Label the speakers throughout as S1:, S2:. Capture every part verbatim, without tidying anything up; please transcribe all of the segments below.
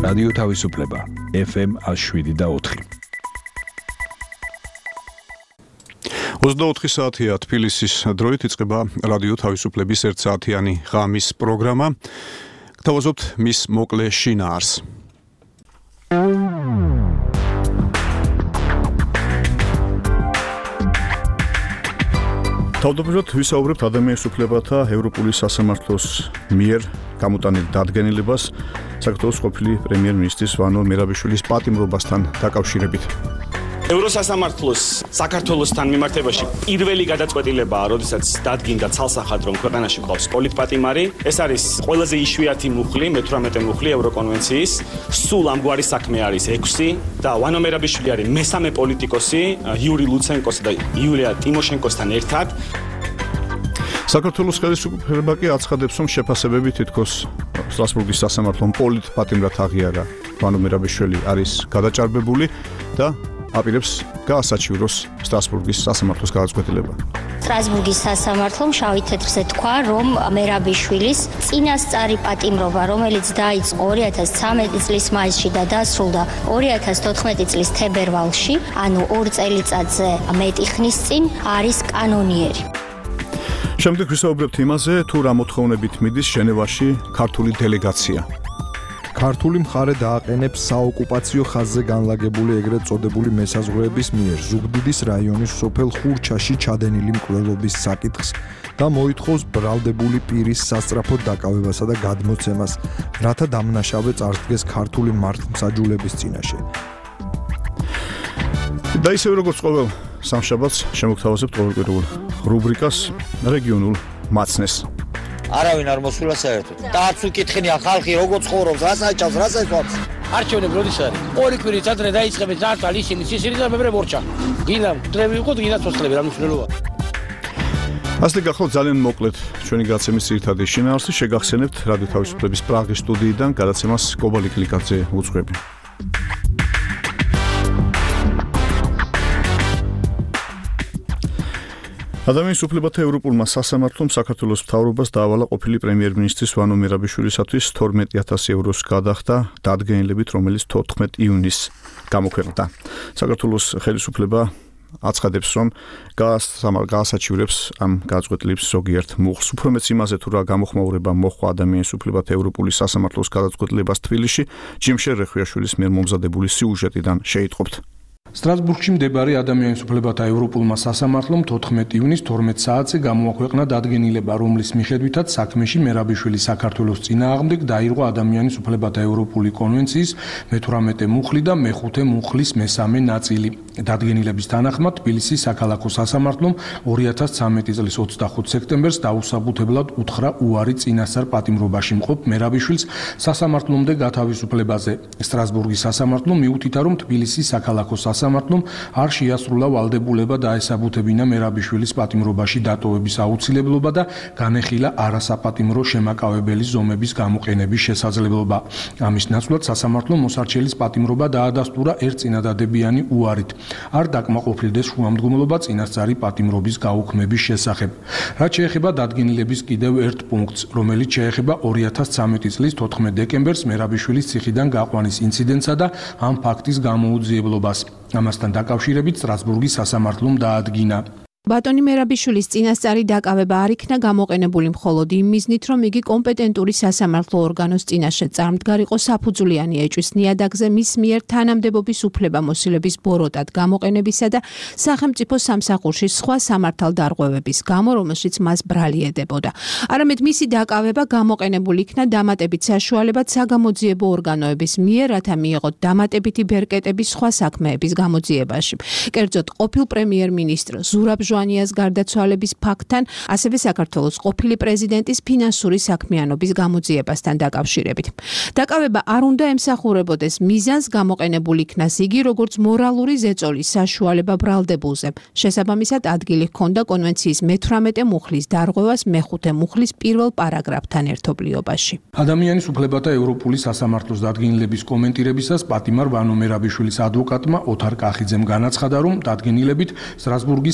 S1: რადიო თავისუფლება ეფ ემ შვიდ და ოთხი.
S2: ოცდაოთხი საათია თბილისის დროით იწყება რადიო თავისუფლების ერთსაათიანი ღამის პროგრამა. გთავაზობთ მის მოკლე შინაარს. თავდაპირველად ვისაუბრებთ ადამიანის უფლებათა ევროპული სასამართლოს მიერ გამოტანილ დადგენილებას საქართველოს ყოფილი პრემიერ-მინისტრის ვანო მერაბიშვილის პატიმრობასთან დაკავშირებით.
S3: ევროსასამართლოს საქართველოსთან მიმართებაში პირველი გადაწყვეტილებაა, როდესაც დადგინდა ცალსახად, რომ ქვეყანაში ყავს პოლიტპატიმარი. ეს არის ყველაზე იშვიათი მუხლი, მეთვრამეტე მუხლი ევროკონვენციის. სულ ამგვარი საქმე არის ექვსი და ვანო მერაბიშვილი არის მესამე პოლიტიკოსი იური ლუცენკოსა და იულია ტიმოშენკოსთან ერთად.
S2: საქართველოს ხელისუფლება კი აცხადებს, რომ შეფასებები თითქოს სტრასბურგის სასამართლომ პოლიტპატიმრად აღიარა ვანო მერაბიშვილი არის გადაჭარბებული და აპირებს გაასაჩივროს სტრასბურგის სასამართლოს გადაწყვეტილება.
S4: სტრასბურგის სასამართლომ შავი თეთრზე თქვა, რომ მერაბიშვილის წინასწარი პატიმრობა, რომელიც დაიწყო ორი ათას ცხრამეტი წლის მაისში და დასრულდა ორი ათას თოთხმეტი წლის თებერვალში, ანუ ორ წელიწადზე მეტი ხნის წინ, არის კანონიერი.
S2: შემდეგ ვისაუბრებთ იმაზე, თუ რა მოთხოვნებით მიდის ჟენევაში ქართული დელეგაცია.
S5: ქართული მხარე დააყენებს საოკუპაციო ხაზზე განლაგებული ეგრეთ წოდებული მესაზღვრეების მიერ ზუგდიდის რაიონის სოფელ ხურჩაში ჩადენილი მკვლელობის საკითხს და მოითხოვს ბრალდებული პირის სასწრაფოდ დაკავებასა და გადმოცემას, რათა დამნაშავე წარსდგეს ქართული მართლმსაჯულების წინაშე.
S2: და ისევე როგორც ყოველ სამშაბათს შემოგთავაზებთ ყოველკვირეულ რუბრიკას რეგიონულ მაცნეს.
S6: არავინ არ მოსულა საერთოდ. დააც უკითხნია ხალხი როგორ ცხოვრობს, რას აჭავს, რას ეცვამს. არჩევნები როდის არის? ორი კვირის ადრე დაიწყებენ ძარცვალ ისინი სისირი და მებრე მორჩა. გინდა მტრები ვიყოთ, გინდა ცოცხლები, რა მნიშვნელობა.
S2: ასე გახლავთ ძალიან მოკლედ ჩვენი გადაცემის ძირითადი შინაარსი, შეგახსენებთ რადიო თავისუფლების პრაღის სტუდიიდან გადაცემას კობალი კლიკაძე უძღვები. ადამიანის უფლებათა ევროპულმა სასამართლომ საქართველოს მთავრობას დაავალა ყოფილი პრემიერ-მინისტრის ვანო მერაბიშვილისათვის თორმეტი ათასი ევროს გადახდა დადგენილებით, რომელიც თოთხმეტ ივნისს გამოქვეყნდა. საქართველოს ხელისუფლება აცხადებს, რომ გაასაჩივრებს ამ გადაწყვეტილების ზოგიერთ მუხლს. უფრო მეც იმაზე, თუ რა გამოხმაურება მოჰყვა ადამიანის უფლებათა ევროპული სასამართლოს გადაწყვეტილებას თბილისში, ჯიმშერ რეხვიაშვილის მიერ მომზადებული სიუჟეტიდან შეიტყობთ.
S7: სტრასბურგში მდებარე ადამიანის უფლებათა ევროპულმა სასამართლომ თოთხმეტი ივნისს თორმეტ საათზე გამოაქვეყნა დადგენილება, რომლის მიხედვითაც საქმეში მერაბიშვილი საქართველოს წინააღმდეგ დაირღვა ადამიანის უფლებათა ევროპული კონვენციის მეთვრამეტე მუხლი და მეხუთე მუხლის მესამე ნაწილი. დადგენილების თანახმად თბილისის საქალაქო სასამართლომ ორი ათას ცხრამეტი წლის ოცდახუთ სექტემბერს დაუსაბუთებლად უთხრა უარი წინასწარ პატიმრობაში მყოფ მერაბიშვილს სასამართლომდე გათავისუფლებაზე. სტრასბურგის სასამართლომ მიუთითა, რომ თბილისის საქალაქო სასამართლომ არ შეასრულა ვალდებულება დაესაბუთებინა მერაბიშვილის პატიმრობაში დატოვების აუცილებლობა და განეხილა არასაპატიმრო შემაკავებელი ზომების გამოყენების შესაძლებლობა. ამის ნაცვლად სასამართლომ მოსარჩელის პატიმრობა დაადასტურა ერთწინადადებიანი უარით. არ დაკმაყოფილდეს შუამდგომლობა წინასწარი პატიმრობის გაუქმების შესახებ. რაც შეეხება დადგენილების კიდევ ერთ პუნქტს, რომელიც შეეხება ორი ათას ცხრამეტი წლის თოთხმეტ დეკემბერს მერაბიშვილის ციხიდან გაყვანის ინციდენტსა და ამ ფაქტის გამოუძიებლობას. ამასთან დაკავშირებით სტრასბურგის სასამართლომ დაადგინა.
S8: ბატონი მერაბიშვილის წინასწარი დაკავება არ იქნა გამოყენებული მხოლოდ იმ მიზნით, რომ იგი კომპეტენტური სასამართლო ორგანოს წინაშე წარმდგარიყო საფუძვლიანი ეჭვის ნიადაგზე მის მიერ თანამდებობის უფლებამოსილების ბოროტად გამოყენებისა და სახელმწიფო სამსახურში სხვა სამართალდარღვევების გამო, რომელშიც მას ბრალი ედებოდა. არამედ მისი დაკავება გამოყენებული იქნა დამატებით საშუალებად საგამოძიებო ორგანოების მიერ, რათა მიიღოთ დამატებითი ბერკეტები სხვა საქმეების გამოძიებაში. კერძოდ, ყოფილ პრემიერ-მინისტრ ზურაბ ჟვანიას გარდაცვალების ფაქტთან, ასევე საქართველოს ყოფილი პრეზიდენტის ფინანსური საქმიანობის გამოძიებასთან დაკავშირებით. დაკავება არ უნდა ემსახურებოდეს მიზანს, გამოყენებული იქნას იგი როგორც მორალური ზეწოლის საშუალება ბრალდებულზე. შესაბამისად, ადგილი ჰქონდა კონვენციის მეთვრამეტე მუხლის დარღვევას მეხუთე მუხლის პირველ პარაგრაფთან ერთობლიობაში.
S7: ადამიანის უფლებათა ევროპული სასამართლოს დადგენილების კომენტირებისას პატიმარ ვანო მერაბიშვილის ადვოკატმა ოთარ კახიძემ განაცხადა, რომ დადგენილებით სტრასბურგის სასამართლო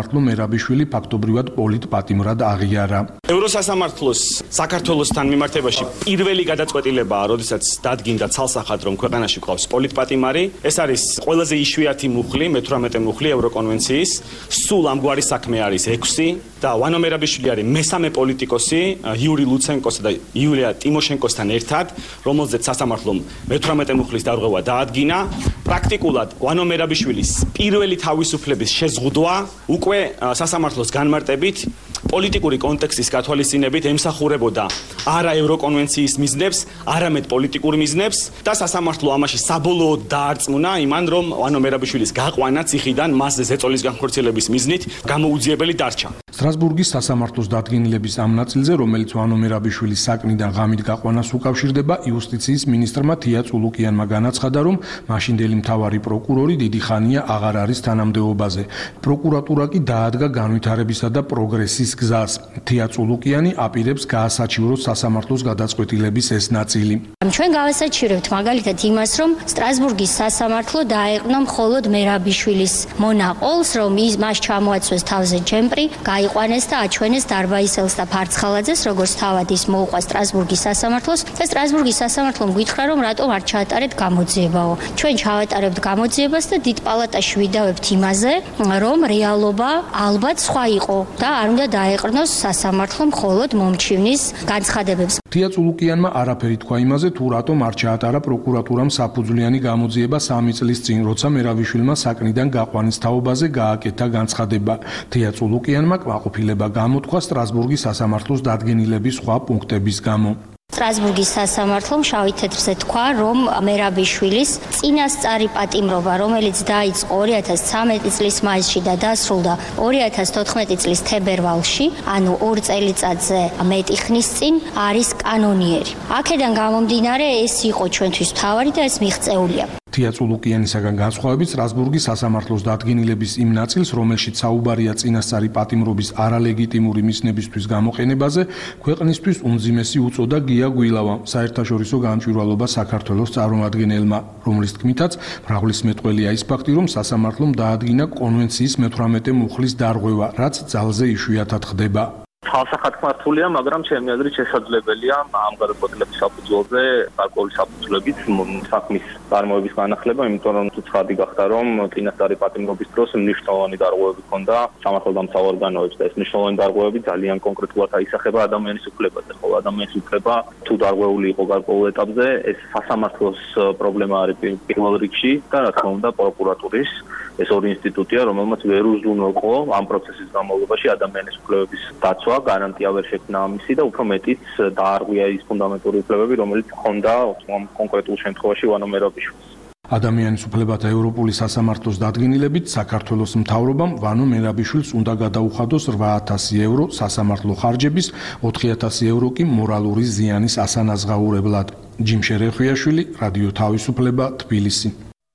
S7: სასამართლო მერაბიშვილი ფაქტობრივად პოლიტპატიმრად აღიარა.
S3: ევროსასამართლოს საქართველოსთან მიმართებაში პირველი გადაწყვეტილებაა, როდესაც დადგინდა ცალსახად, რომ ქვეყანაში გვყავს პოლიტპატიმარი. ეს არის ყველაზე იშვიათი მუხლი, მეთვრამეტე მუხლი ევროკონვენციის. სულ ამგვარი საქმე არის ექვსი და ვანო მერაბიშვილი არის მესამე პოლიტიკოსი იური ლუცენკოსა და იულია ტიმოშენკოსთან ერთად, რომელზეც სასამართლომ მეთვრამეტე მუხლის დარღვევა დაადგინა. პრაქტიკულად ვანო მერაბიშვილის პირველი თავისუფლების შეზღუდვა უკვე სასამართლოს განმარტებით პოლიტიკური კონტექსტის გათვალისწინებით ემსახურებოდა არა ევროკონვენციის მიზნებს, არამედ პოლიტიკურ მიზნებს და სასამართლო ამაში საბოლოოდ დაარწმუნა იმან, რომ ვანო მერაბიშვილის გაყვანა ციხიდან მასზე ზეწოლის განხორციელების მიზნით გამოუძიებელი დარჩა.
S7: სტრასბურგის სასამართლოს დადგენილების ამ ნაწილზე, რომელიც ვანო მერაბიშვილის საკნიდან ღამით გაყვანას უკავშირდება, იუსტიციის მინისტრმა თია წულუკიანმა განაცხადა, რომ მაშინდელი მთავარი პროკურორი დიდი ხანია აღარ არის თანამდებობაზე. პროკურატურა კი დაადგა განვითარებისა და პროგრესის გზას. თია წულუკიანი აპირებს გაასაჩივროს სასამართლოს გადაწყვეტილების ეს ნაწილი.
S4: ჩვენ გავასაჩივრებთ მაგალითად იმას, რომ სტრასბურგის სასამართლო დაეყრდნა მხოლოდ მერაბიშვილის მონაყოლს, რომ ის მას ჩამოაცვეს თავზე ჯემპრი, გაიყვანეს და აჩვენეს დარბაისელს და ფარცხალაძეს, როგორც თავად ის მოუყვა სტრასბურგის სასამართლოს და სტრასბურგის სასამართლომ გითხრა, რომ რატომ არ ჩაატარეთ გამოძიებაო. ჩვენ ჩავატარებთ გამოძიებას და დიდ პალატაში ვიდავებთ იმაზე, რომ რეალობა ალბათ სხვა იყო და არ უნდა დაეყრდნოს სასამართლო მხოლოდ მომჩივნის განცხადებებს.
S7: თია წულუკიანმა არაფერი თქვა იმაზე, თუ რატომ არ ჩაატარა პროკურატურამ საფუძვლიანი გამოძიება სამი წლის წინ, როცა მერაბიშვილმა საკნიდან გაყვანის თაობაზე გააკეთა განცხადება. თია წულუკიანმა კმაყოფილება გამოთქვა სტრასბურგის სასამართლოს დადგენილების სხვა პუნქტების გამო.
S4: სტრასბურგის სასამართლომ შავი თეთრზე თქვა, რომ მერაბიშვილის წინასწარი პატიმრობა, რომელიც დაიწყო ორი ათას ცხრამეტი წლის მაისში და დასრულდა ორი ათას თოთხმეტი წლის თებერვალში, ანუ ორ წელიწადზე მეტი ხნის წინ, არის კანონიერი. აქედან გამომდინარე, ეს იყო ჩვენთვის მთავარი და ეს მიღწეულია.
S7: თია წულუკიანისაგან განსხვავებით, სტრასბურგის სასამართლოს დადგენილების იმ ნაწილს, რომელშიც საუბარია წინასწარი პატიმრობის არალეგიტიმური მიზნებისთვის გამოყენებაზე, ქვეყნისთვის უმძიმესი უწოდა გია გვილავამ, საერთაშორისო გამჭვირვალობა საქართველოს წარმომადგენელმა, რომლის თქმითაც მრავლის მეტყველია ის ფაქტი, რომ სასამართლომ დაადგინა კონვენციის მეთვრამეტე მუხლის დარღვევა, რაც ძალზე იშვიათად ხდება.
S9: თვალსახად ქართულია, მაგრამ ჩემი აზრით შესაძლებელია ამ გადაწყვეტილების საფუძველზე გარკვეული საფუძვლებით საქმის წარმოების განახლება, იმიტომ რომ თუ ცხადი გახდა, რომ წინასწარი პატიმრობის დროს მნიშვნელოვანი დარღვევები ჰქონდა სამართალდამცავ ორგანოებს და ეს მნიშვნელოვანი დარღვევები ძალიან კონკრეტულად აისახება ადამიანის უფლებაზე, ხოლო ადამიანის უფლება თუ დარღვეული იყო გარკვეულ ეტაპზე, ეს სასამართლოს პრობლემა არის პირველ რიგში და რა თქმა უნდა პროკურატურის ეს ორი ინსტიტუტია, რომელმაც ვერ უზრუნველყო ამ პროცესის განმავლობაში ადამიანის უფლებების დაცვა, გარანტია ვერ შექმნა ამისი და უფრო მეტიც დაარღვია ის ფუნდამენტური უფლებები, რომელიც ჰქონდა კონკრეტულ შემთხვევაში ვანო მერაბიშვილს.
S7: ადამიანის უფლებათა ევროპული სასამართლოს დადგენილებით საქართველოს მთავრობამ ვანო მერაბიშვილს უნდა გადაუხადოს რვა ათასი ევრო სასამართლო ხარჯების, ოთხი ათასი ევრო კი მორალური ზიანის ასანაზღაურებლად. ჯიმშე რეხვიაშვილი, რადიო თავისუფლება, თბილისი.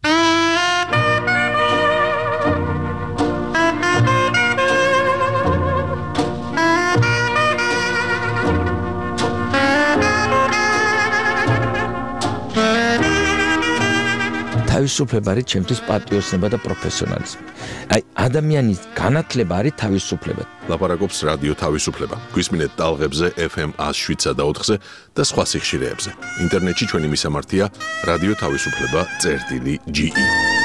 S10: თავისუფლება არის ჩემთვის პატრიოტიზმი და პროფესიონალიზმი. აი ადამიანის განათლება არის თავისუფლება.
S11: ლაპარაკობს რადიო თავისუფლება. გვისმინეთ ტალღებზე ეფ ემ ას შვიდსა და ოთხზე და სხვა სიხშირეებზე. ინტერნეტში ჩვენი მისამართია რადიო თავისუფლება წერტილი ჯი ი.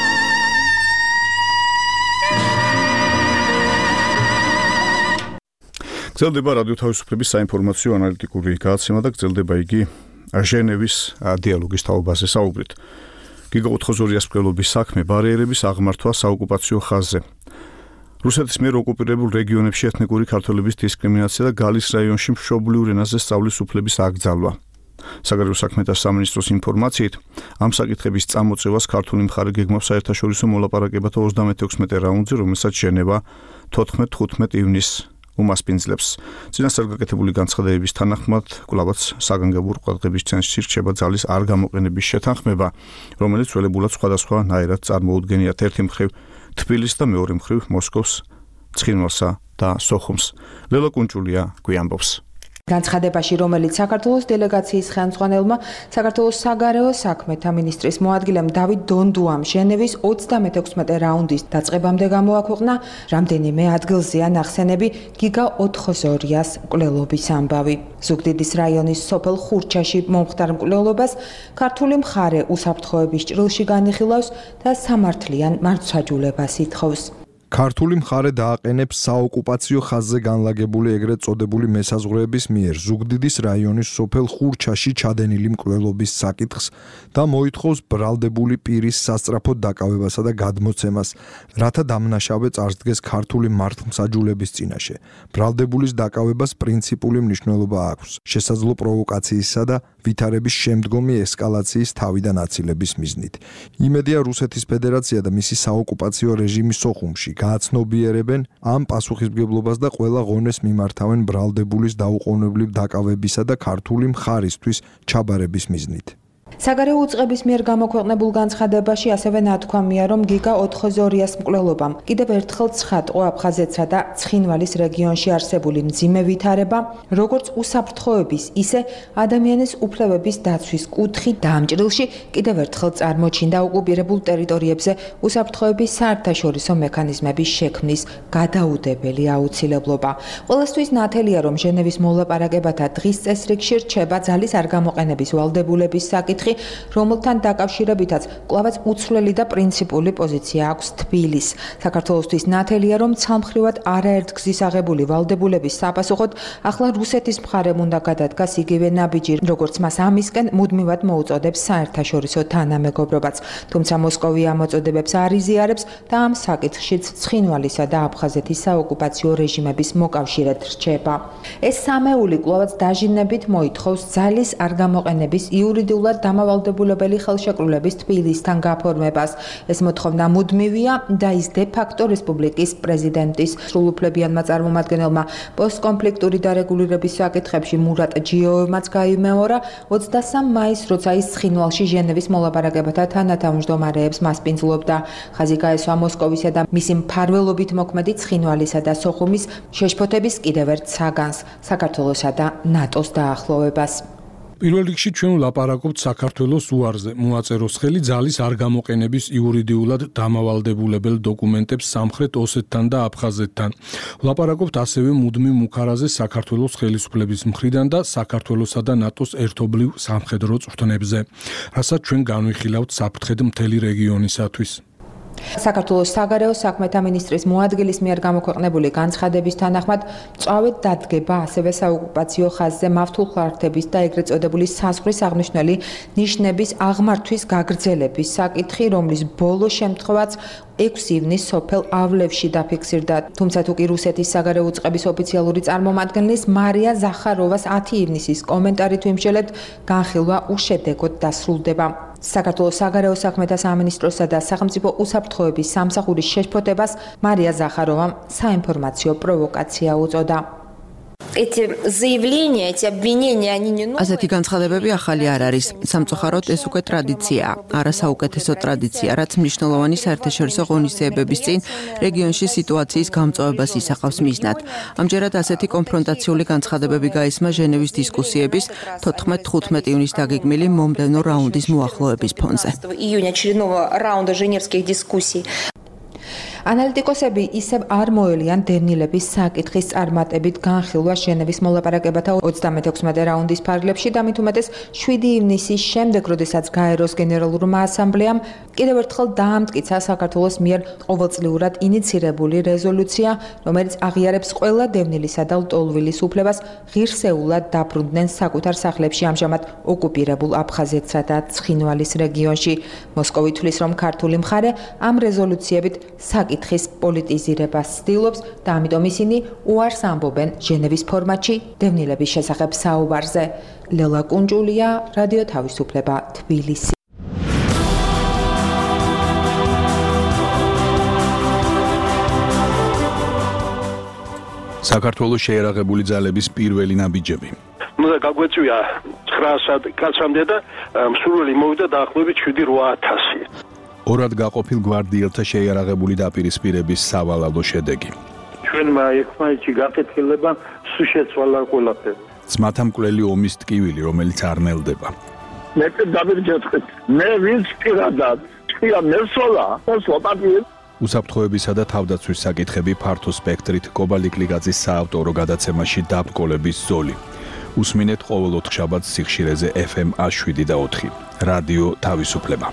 S2: გრძელდება რადიო თავისუფლების საინფორმაციო ანალიტიკური გადაცემა და გრძელდება იგი ჟენევის დიალოგის თაობაზე საუბრით. გიგა ოთხოზორიას მკვლელობის საქმე ბარიერების აღმართვა საოკუპაციო ხაზზე. რუსეთის მიერ ოკუპირებულ რეგიონებში ეთნიკური ქართველების დისკრიმინაცია და გალის რაიონში მშობლიურ ენაზე სწავლის უფლების აკრძალვა. საგარეო საქმეთა სამინისტროს ინფორმაციით, ამ საკითხების წამოწევას ქართული მხარე გეგმავს საერთაშორისო მოლაპარაკებათა ოცდამეთექვსმეტე რაუნდზე, რომელსაც ჟენევა თოთხმეტ ხუთმეტ ივნისს უმასპინძლებს. წინასწარ გაკეთებული განცხადებების თანახმად, კვლავაც საგანგებო ყურადღების ცენტრში რჩება ძალის არ გამოყენების შეთანხმება, რომელიც ძველებურად სხვადასხვა ნაირად წარმოუდგენიათ ერთი მხრივ თბილისს და მეორე მხრივ მოსკოვს, ცხინვალსა და სოხუმს. ლელა კუნჭულია გვიანბობს.
S12: განცხადებაში, რომელიც საქართველოს დელეგაციის ხელმძღვანელმა, საქართველოს საგარეო საქმეთა მინისტრის მოადგილემ დავით დონდუამ ჟენევის ოცდამეთექვსმეტე რაუნდის დაწყებამდე გამოაქვეყნა, რამდენიმე ადგილზეა ნახსენები გიგა ოთხოზორიას მკვლელობის ამბავი. ზუგდიდის რაიონის სოფელ ხურჩაში მომხდარ მკვლელობას ქართული მხარე უსაფრთხოების ჭრილში განიხილავს და სამართლიან მართლმსაჯულებას ითხოვს.
S5: ქართული მხარე დააყენებს საოკუპაციო ხაზზე განლაგებული ეგრეთ წოდებული მესაზღვრეების მიერ ზუგდიდის რაიონის სოფელ ხურჩაში ჩადენილი მკვლელობის საკითხს და მოითხოვს ბრალდებული პირის სასწრაფოდ დაკავებასა და გადმოცემას, რათა დამნაშავე წარსდგეს ქართული მართლმსაჯულების წინაშე. ბრალდებულის დაკავებას პრინციპული მნიშვნელობა აქვს, შესაძლო პროვოკაციისა და ვითარების შემდგომი ესკალაციის თავიდან აცილების მიზნით. იმედია რუსეთის ფედერაცია და მისი საოკუპაციო რეჟიმი სოხუმში გააცნობიერებენ ამ პასუხისმგებლობას და ყველა ღონეს მიმართავენ ბრალდებულის დაუყოვნებლივ დაკავებისა და ქართული მხარისთვის ჩაბარების მიზნით.
S12: საგარეო უწყების მიერ გამოქვეყნებულ განცხადებაში ასევე ნათქვამია, რომ გიგა ოთხოზორიას მკვლელობამ კიდევ ერთხელ ცხადყო აფხაზეთსა და ცხინვალის რეგიონში არსებული მძიმე ვითარება, როგორც უსაფრთხოების, ისე ადამიანის უფლებების დაცვის კუთხი დამჭრილში კიდევ ერთხელ წარმოჩინდა ოკუპირებულ ტერიტორიებზე უსაფრთხოების საერთაშორისო მექანიზმების შექმნის გადაუდებელი აუცილებლობა. ყველასთვის ნათელია, რომ ჟენევის მოლაპარაკებათა დღის წესრიგში რჩება ძალის არ გამოყენების ვალდებულების საკითხი, რომელთან დაკავშირებითაც კვლავაც უცვლელი და პრინციპული პოზიცია აქვს თბილის. საქართველოსთვის ნათელია, რომ ცალმხრივად არაერთგზის აღებული ვალდებულების საპასუხოდ ახლა რუსეთის მხარემ უნდა გადადგას იგივე ნაბიჯი, როგორც მას ამისკენ მუდმივად მოუწოდებს საერთაშორისო თანამეგობრობაც. თუმცა მოსკოვი ამ მოწოდებებს არ იზიარებს და ამ საკითხშიც ცხინვალისა და აფხაზეთის საოკუპაციო რეჟიმების მოკავშირედ რჩება. ეს სამეული კვლავაც დაჟინებით მოითხოვს ძალის არ გამოყენების იურიდიულად დამავალდებულებელი ხელშეკრულების თბილისთან გაფორმებას. ეს მოთხოვნა მუდმივია და ის დე-ფაქტო რესპუბლიკის პრეზიდენტის სრულუფლებიანმა წარმომადგენელმა პოსტკონფლიქტური დარეგულირების საკითხებში მურატ ჯიოვემაც გაიმეორა ოცდასამ მაისს, როცა ის ცხინვალში ჟენევის მოლაპარაკებათა თანათავმჯდომარეებს მასპინძლობდა. ხაზი გაესვა მოსკოვისა და მისი მფარველობით მოქმედი ცხინვალისა და სოხუმის შეშფოთების კიდევ ერთ საგანს, საქართველოსა და ნატოს დაახლოვებას.
S7: პირველ რიგში ჩვენ ვლაპარაკობთ საქართველოს უარზე, მოაწეროს ხელი ძალის არ გამოყენების იურიდიულად დამავალდებულებელ დოკუმენტებს სამხრეთ ოსეთთან და აფხაზეთთან. ვლაპარაკობთ ასევე მუდმივ მუქარაზე საქართველოს ხელისუფლების მხრიდან და საქართველოსა და ნატოს ერთობლივ სამხედრო წვრთნებზე, რასაც ჩვენ განვიხილავთ საფრთხედ მთელი რეგიონისათვის.
S12: საქართველოს საგარეო საქმეთა მინისტრის მოადგილის მიერ გამოქვეყნებული განცხადების თანახმად წავედ დადგება ასევე საოკუპაციო ხაზზე მავთულხლართების და ეგრეთ წოდებული საზღვრის აღნიშნული ნიშნების აღმართვის გაგრძელების საკითხი, რომლის ბოლო შემთხვევაც ექვსი ივნის სოფელ ავლევში დაფიქსირდა. თუმცა თუ კი რუსეთის საგარეო უწყების ოფიციალური წარმომადგენლის მარია ზახაროვას ათი ივნისის კომენტარით ვიმსჯელებთ, განხილვა უშედეგოდ დასრულდება. საქართველოს საგარეო საქმეთა სამინისტროსა და სახელმწიფო უსაფრთხოების სამსახურის შეშფოთებას მარია ზახაროვამ საინფორმაციო პროვოკაცია უწოდა.
S13: Эти заявления, эти обвинения, они не новые.
S14: ასეთი განცხადებები ახალი არ არის. სამწუხაროდ ეს უკვე ტრადიციაა. არა საუკეთესო ტრადიცია, რაც მნიშვნელოვანი საერთაშორისო ღონისძიებების წინ რეგიონში სიტუაციის გამწვავებას ისახავს მიზნად. ამჯერად ასეთი კონფრონტაციული განცხადებები გაისმა ჟენევის დისკუსიების თოთხმეტ-თხუთმეტ ივნისს დაგეგმილი მომდევნო რაუნდის მოახლოების ფონზე.
S13: Июня очередного раунда женевских дискуссий.
S12: ანალიტიკოსები ისევ არ მოელიან დევნილების საკითხის წარმატებით განხილვა ჟენევის მოლაპარაკებათა ოცდამეთექვსმეტე რაუნდის ფარგლებში და მით უმეტეს შვიდი ივნისის შემდეგ, როდესაც გაეროს გენერალურმა ასამბლეამ კიდევ ერთხელ დაამტკიცა საქართველოს მიერ ყოველწლიურად ინიცირებული რეზოლუცია, რომელიც აღიარებს ყველა დევნილისა და ლტოლვილის უფლებას ღირსეულად დაბრუნდნენ საკუთარ სახლებში ამჟამად ოკუპირებულ აფხაზეთსა და ცხინვალის რეგიონში. მოსკოვი თვლის, რომ ქართული მხარე ამ რეზოლუციებით საკითხის პოლიტიზირებას ცდილობს და ამიტომ ისინი უარს ამბობენ ჟენევის ფორმატში დევნილების შესახებ საუბარზე. ლელა კუნჯულია, რადიო თავისუფლება, თბილისი.
S1: საქართველოს შეერაღებული ძალების პირველი ნაბიჯები.
S15: ნუ და გაგვეწვია ცხრა კაცამდე და მსურველი მოვიდა დაახლოებით შვიდი რვა ათასი.
S1: ორად გაყოფილ გვარდიელთა შეიარაღებული დაპირისპირების სავალალო შედეგი.
S15: ჩვენმა ერთმანეთში გაკეთილება სულ შეცვალა ყველაფერი.
S1: ძმათა მკვლელი ომის ტკივილი, რომელიც არ ნელდება.
S16: მე დავირჯეთხეთ. მე ვინც პირადად თქვია მესოლა, მოსლაპატი
S1: უსაფრთხოებისა და თავდაცვის საკითხები ფართო სპექტრით კობალიკ ლიგაძის საავტორო გადაცემაში დაბრკოლების ზოლი. უსმინეთ ყოველ ოთხშაბათს სიხშირეზე ეფ ემ შვიდ და ოთხი. რადიო თავისუფლება.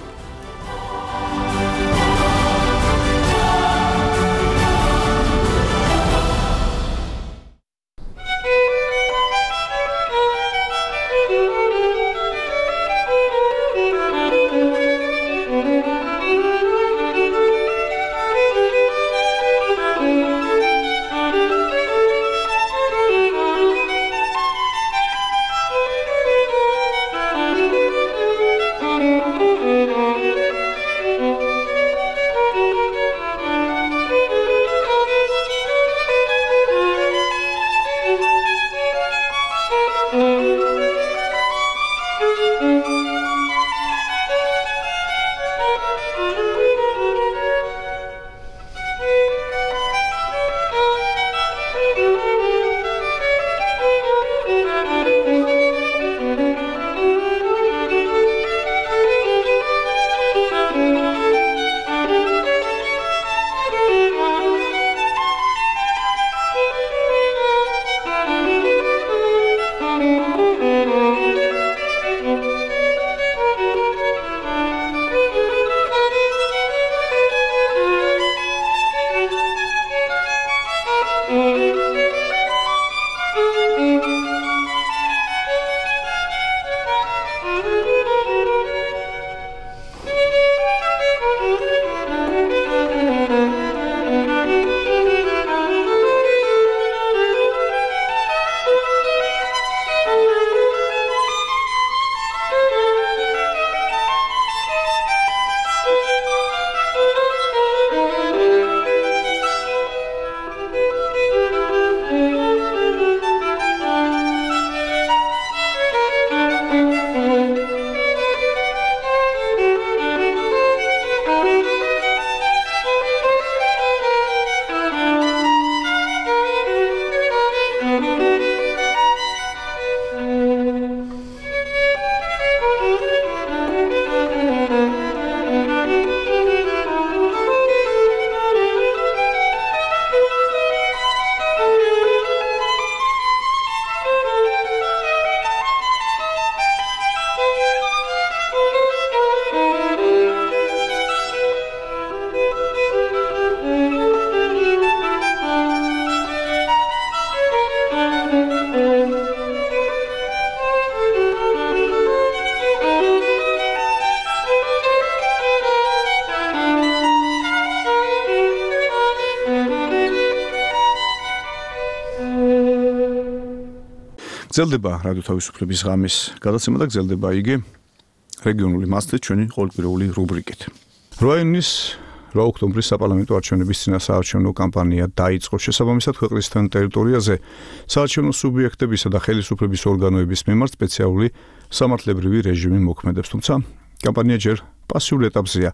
S2: გრძელდება რადიო თავისუფლების ღამის გადაცემა და გრძელდება იგი რეგიონული მასშტაბით ჩვენი ყოველკვირეული რუბრიკით. რვა ივნის რვა ოქტომბრის საპარლამენტო არჩევნების წინასაარჩევნო კამპანია დაიწყო. შესაბამისად ქვეყნის თან ტერიტორიაზე საარჩევნო სუბიექტებისა და ხელისუფლების ორგანოების მიმართ სპეციალური სამართლებრივი რეჟიმი მოქმედებს, თუმცა კამპანია ჯერ პასიურ ეტაპზეა.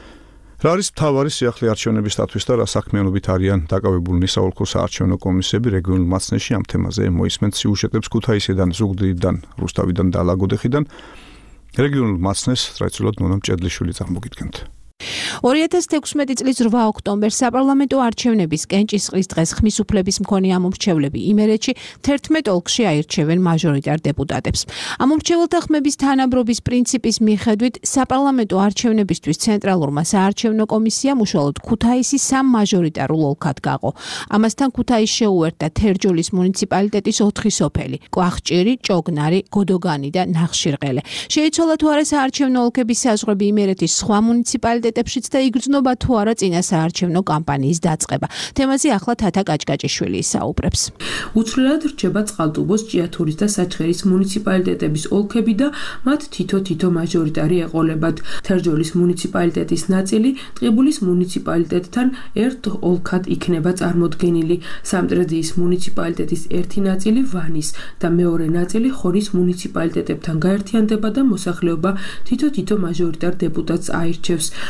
S2: რა არის მთავარი სიახლე არჩევნების სტატუსის და რა საქმიანობით არიან დაკავებულნი საოლქო საარჩევნო კომისიები რეგიონულ მასშტაბში ამ თემაზე მოისმენთ სიუჟეტებს ქუთაისიდან, ზუგდიდიდან, რუსთავიდან და ლაგოდეხიდან. რეგიონულ მასშტაბს ტრადიციულად ნონა მჭედლიშვილი წარმოგიდგენთ.
S8: ორი ათას თექვსმეტი წლის რვა ოქტომბერს საპარლამენტო არჩევნების კენჭისყრის დღეს ხმის უფლების მქონე ამომრჩევლები იმერეთში თერთმეტ ოლქში აირჩევენ მაჟორიტარ დეპუტატებს. ამომრჩეველთა ხმების თანაბრობის პრინციპის მიხედვით საპარლამენტო არჩევნებისთვის ცენტრალურმა საარჩევნო კომისიამ უშუალოდ ქუთაისი სამ მაჟორიტარულ ოლქად გაყო. ამასთან ქუთაისს შეუერთდა თერჯოლის მუნიციპალიტეტის ოთხი სოფელი: კვახჭირი, ჭოგნარი, გოდოგანი და ნახშირღელე. შეიცვალა თუ არა საარჩევნო ოლქების საზღვრები იმერეთის სხვა მუნიციპალიტეტებშიც და იგრძნობა თუ არა წინა საარჩევნო კამპანიის დაწყება. თემაზე ახლა თათა კაჭკაჭიშვილი ისაუბრებს.
S17: უცვლელად რჩება წყალტუბოს, ჭიათურის და საჩხერის მუნიციპალიტეტების ოლქები და მათ თითო-თითო მაჟორიტარი ეყოლებათ. თერჯოლის მუნიციპალიტეტის ნაწილი ტყიბულის მუნიციპალიტეტთან ერთ ოლქად იქნება წარმოდგენილი. სამტრედიის მუნიციპალიტეტის ერთი ნაწილი ვანის და მეორე ნაწილი ხონის მუნიციპალიტეტებთან გაერთიანდება და მოსახლეობა თითო-თითო მაჟორიტარ დეპუტატს აირჩევს. გაერთიანება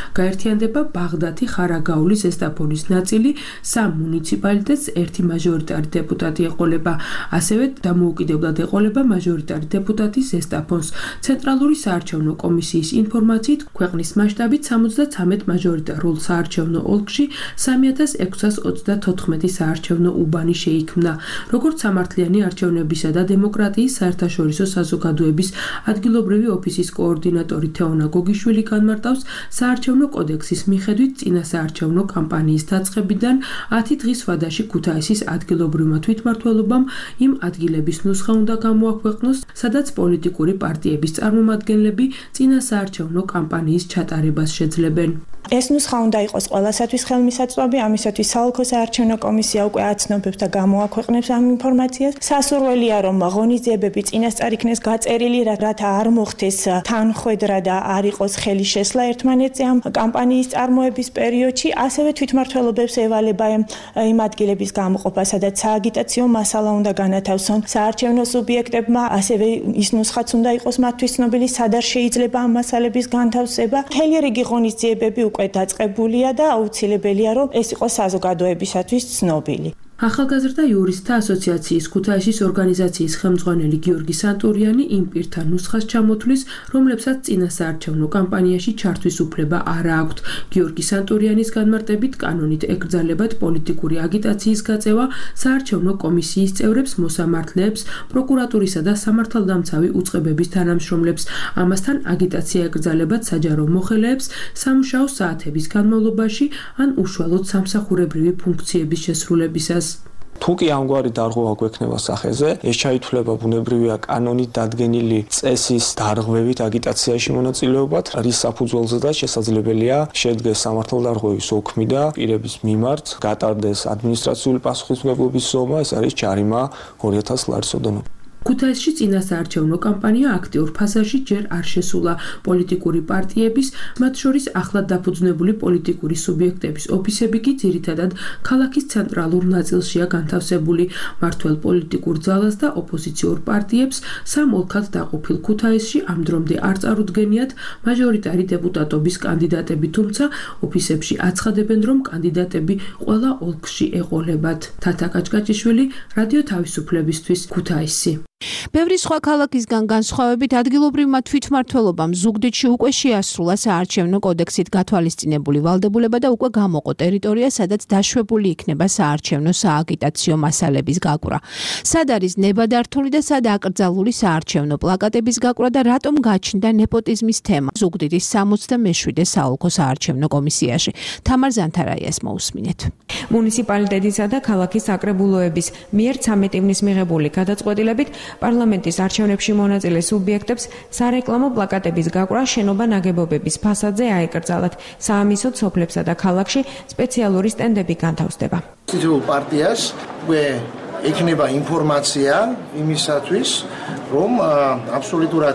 S17: გაერთიანდება ბაღდათი, ხარაგაული, ზესტაფონის ნაწილი, სამ მუნიციპალიტეტს ერთი მაჟორიტარი დეპუტატი ეყოლება. ასევე დამოუკიდებლად ეყოლება მაჟორიტარი დეპუტატი ზესტაფონს. ცენტრალური საარჩევნო კომისიის ინფორმაციით, ქვეყნის მასშტაბით სამოცდაცამეტ მაჟორიტარულ საარჩევნო ოლქში სამი ათას ექვსას ოცდათოთხმეტი საარჩევნო უბანი შეიქმნა. როგორც სამართლიანი არჩევნებისა და დემოკრატიის საერთაშორისო საზოგადოების ადგილობრივი ოფისის კოორდინატორი თეონა გოგიშვილი განმარტავს, საარჩევნო კოდექსის მიხედვით წინა საარჩევნო კამპანიის დაწყებიდან ათი დღის ვადაში ქუთაისის ადგილობრივმა თვითმმართველობამ იმ ადგილების ნუსხა უნდა გამოაქვეყნოს, სადაც პოლიტიკური პარტიების წარმომადგენლები წინა საარჩევნო კამპანიის ჩატარებას შეძლებენ.
S18: ეს ნუსხა უნდა იყოს ყველასათვის ხელმისაწვდომი, ამისათვის საოლქო საარჩევნო კომისია უკვე აცნობებს და გამოაქვეყნებს ამ ინფორმაციას. სასურველია, რომ ღონისძიებები წინასწარ იქნეს გაწერილი, რათა არ მოხდეს თანხვედრა და არ იყოს ხელი შესლა ერთმანეთზე ამ კამპანიის წარმოების პერიოდში. ასევე თვითმმართველობებს ევალება იმ ადგილების გამოყოფა, სადაც სააგიტაციო მასალა უნდა განათავსონ საარჩევნო სუბიექტებმა, ასევე ის ნუსხაც უნდა იყოს მათთვის ცნობილი, სად არ შეიძლება ამ მასალების განთავსება. მთელი რიგი ღონისძიებები უკვე დაწყებულია და აუცილებელია, რომ ეს იყოს საზოგადოებისათვის ცნობილი.
S17: ახალგაზრდა იურისტთა ასოციაციის ქუთაისის ორგანიზაციის ხელმძღვანელი გიორგი სანტურიანი იმ პირთა ნუსხას ჩამოთვლის, რომლებსაც წინა საარჩევნო კამპანიაში ჩართვის უფლება არ აქვთ. გიორგი სანტურიანის განმარტებით, კანონით ეკრძალებათ პოლიტიკური აგიტაციის გაწევა საარჩევნო კომისიის წევრებს, მოსამართლეებს, პროკურატურისა და სამართალდამცავი უწყებების თანამშრომლებს. ამასთან აგიტაცია ეკრძალებათ საჯარო მოხელეებს სამუშაო საათების განმავლობაში ან უშუალოდ სამსახურებრივი ფუნქციების შესრულებისას.
S19: თუ კი ამგვარი დარღვევა გვექნება სახეზე, ეს ჩაითვლება ბუნებრივია კანონით დადგენილი წესის დარღვევით აგიტაციაში მონაწილეობად, რის საფუძველზედაც შესაძლებელია შედგეს სამართალდარღვევის ოქმი და პირების მიმართ გატარდეს ადმინისტრაციული პასუხისმგებლობის ზომა, ეს არის ჯარიმა ორი ათას ლარის ოდენობით.
S17: ქუთაისში წინა საარჩევნო კამპანია აქტიურ ფაზაში ჯერ არ შესულა. პოლიტიკური პარტიების, მათ შორის ახლად დაფუძნებული პოლიტიკური სუბიექტების ოფისები კი ძირითადად ქალაქის ცენტრალურ ნაწილშია განთავსებული. მართველ პოლიტიკურ ძალას და ოპოზიციურ პარტიებს სამ ოლქად დაყოფილ ქუთაისში ამ დრომდე არ წარუდგენიათ მაჟორიტარი დეპუტატობის კანდიდატები, თუმცა ოფისებში აცხადებენ, რომ კანდიდატები ყველა ოლქში ეყოლებათ. თათა კაჭკაჭიშვილი, რადიო თავისუფლებისთვის, ქუთაისი.
S8: ბევრი სხვა ქალაქისგან განსხვავებით ადგილობრივმა თვითმმართველობამ ზუგდიდში უკვე შეასრულა საარჩევნო კოდექსით გათვალისწინებული ვალდებულება და უკვე გამოყო ტერიტორია, სადაც დაშვებული იქნება საარჩევნო სააგიტაციო მასალების გაკვრა. სად არის ნებადართული და სად აკრძალული საარჩევნო პლაკატების გაკვრა და რატომ გაჩნდა ნეპოტიზმის თემა ზუგდიდის სამოცდამეშვიდე საოლქო საარჩევნო კომისიაში. თამარ ზანთარაიას მოусმინეთ.
S12: მუნიციპალიტეტისა და ქალაქის საკრებულოების მიერ ცამეტ ივნის მიღებული გადაწყვეტილებით პარლამენტის არჩევნებში მონაწილე სუბიექტებს სარეკლამო პლაკატების გაკვრა შენობა ნაგებობების ფასადზე აეკრძალათ. საამისოდ სოფლებსა და ქალაქში სპეციალური სტენდები განთავსდება.
S20: თითოეულ პარტიას უკვე ექნება ინფორმაცია იმისათვის, რომ აბსოლუტურად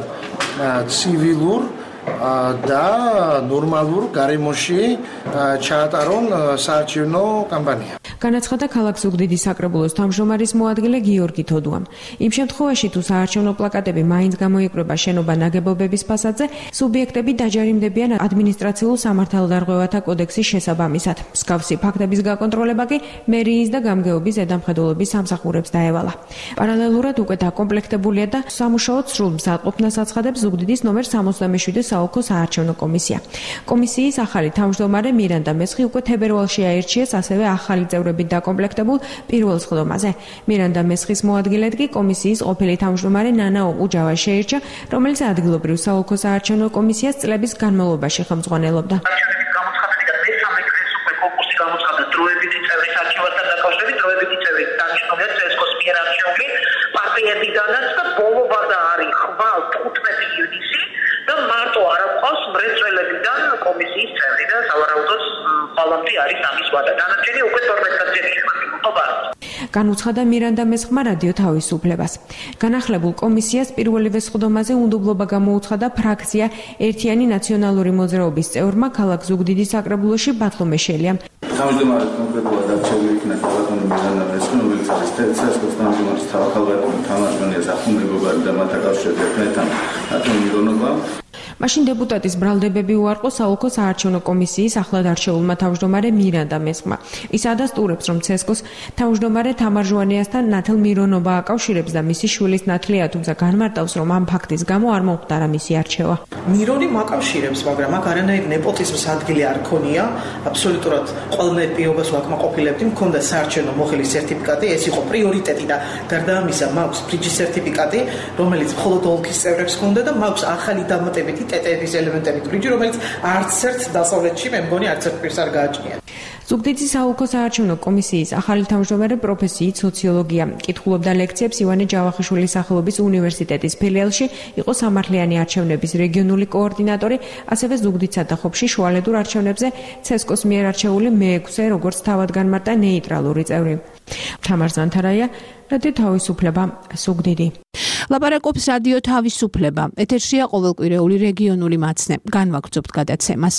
S20: ცივილურ და ნორმალურ გარემოში ჩაატარონ საარჩევნო კამპანია.
S12: განაცხადა ქალაქ ზუგდიდის საკრებულოს თავმჯდომარის მოადგილე გიორგი თოდუამ. იმ შემთხვევაში, თუ საარჩევნო პლაკატები მაინც გამოიკრება შენობა ნაგებობების ფასადზე, სუბიექტები დაჯარიმდებიან ადმინისტრაციულ სამართალდარღვევათა კოდექსის შესაბამისად. მსგავსი ფაქტების გაკონტროლება კი მერიის და გამგეობის ზედამხედველობის სამსახურებს დაევალა. პარალელურად უკვე დაკომპლექტებულია და სამუშაოდ სრულ მზადყოფნას აცხადებს ზუგდიდის ნომერ სამოცდამეშვიდე საოლქო საარჩევნო კომისია. კომისიის ახალი თავმჯდომარე მირანდა მესხი უკვე თებერვალში აირჩიეს ასევე ახალი წევრებით დაკომპლექტებულ პირველ სხდომაზე. მირანდა მესხის მოადგილედ კი კომისიის ყოფილი თავმჯდომარე ნანა ოყუჯავა შეირჩა, რომელიც ადგილობრივ საოლქო საარჩევნო კომისიას წლების განმავლობაში ხელმძღვანელობდა.
S21: დროებითი წევრის არჩევასთან დაკავშირებით დროებითი წევრის დანიშნულია წესკოს მიერ არჩეული პარტიებიდანაც და ბოლობადა არის ხვალ თხუთმეტი ივნისი და მარტო არ აქვს მრეწველებიდან კომისიის წევრი და სავარაუდოდ ხვალამდე არის ამის ვადა. დანარჩენი უკვე თორმეტ კაცებში შემოგვიყვება.
S12: განუცხადა მირანდა მესხმა რადიო თავისუფლებას. განახლებულ კომისიას პირველივე სხდომაზე უნდობლობა გამოუცხადა ფრაქცია ერთიანი ნაციონალური მოძრაობის წევრმა ქალაქ ზუგდიდის საკრებულოში ბათლომე შელიამ.
S22: თავმჯდომარედ კონკრეტულად არჩეული იქნა ბატონი მირანდა მესხი, რომელიც არის თეცესკოს თავმჯდომარის თავახალგატონი თამარ ჟონიას ახალ მეგობარი და მათ აკავშირებს ერთმანეთთან ათონი მირონობა.
S12: მაშინ დეპუტატის ბრალდებები უარყო საოლქო საარჩევნო კომისიის ახლად არჩეულმა თავმჯდომარე მირანდა მესხმა. ის ადასტურებს, რომ ცესკოს თავმჯდომარე თამარ ჟუანიასთან ნათელ მირონობა აკავშირებს და მისი შვილის ნათლია, თუმცა განმარტავს, რომ ამ ფაქტის გამო არ მომხდარა მისი არჩევა.
S3: მირონი მაკავშირებს, მაგრამ აქ არანაირი nepotizmის ადგილი არ ქონია. აბსოლუტურად ყველანაირ პირობას ვაკმაყოფილებდი, მქონდა საარჩევნო მოხელის სერტიფიკატი, ეს იყო პრიორიტეტი და გარდა ამისა მაქვს ფრიჯის სერტიფიკატი, რომელიც მხოლოდ ოლქის წევრებს ჰქონდა და მაქვს ახალი დამატებითი ტეტების ელემენტები ფრიჯი, რომელიც არც ერთ დასავლეთში მე მგონი არც ერთ პირს არ გააჩნია.
S12: ზუგდიდის საოლქო საარჩევნო კომისიის ახალი თავმჯდომარე პროფესიით სოციოლოგია. კითხულობდა ლექციებს ივანე ჯავახიშვილის სახელობის უნივერსიტეტის ფილიალში, იყო სამართლიანი არჩევნების რეგიონული კოორდინატორი, ასევე ზუგდიდსა და ხობში შუალედურ არჩევნებზე ცესკოს მიერ არჩეული მეექვსე, როგორც თავად განმარტა ნეიტრალური წევრი. თამარ ზანთარაია, რადიო თავისუფლება, ზუგდიდი.
S8: ლაპარაკობს რადიო თავისუფლება. ეთერშია ყოველკვირეული რეგიონული მაცნე. განვაგრძობთ გადაცემას.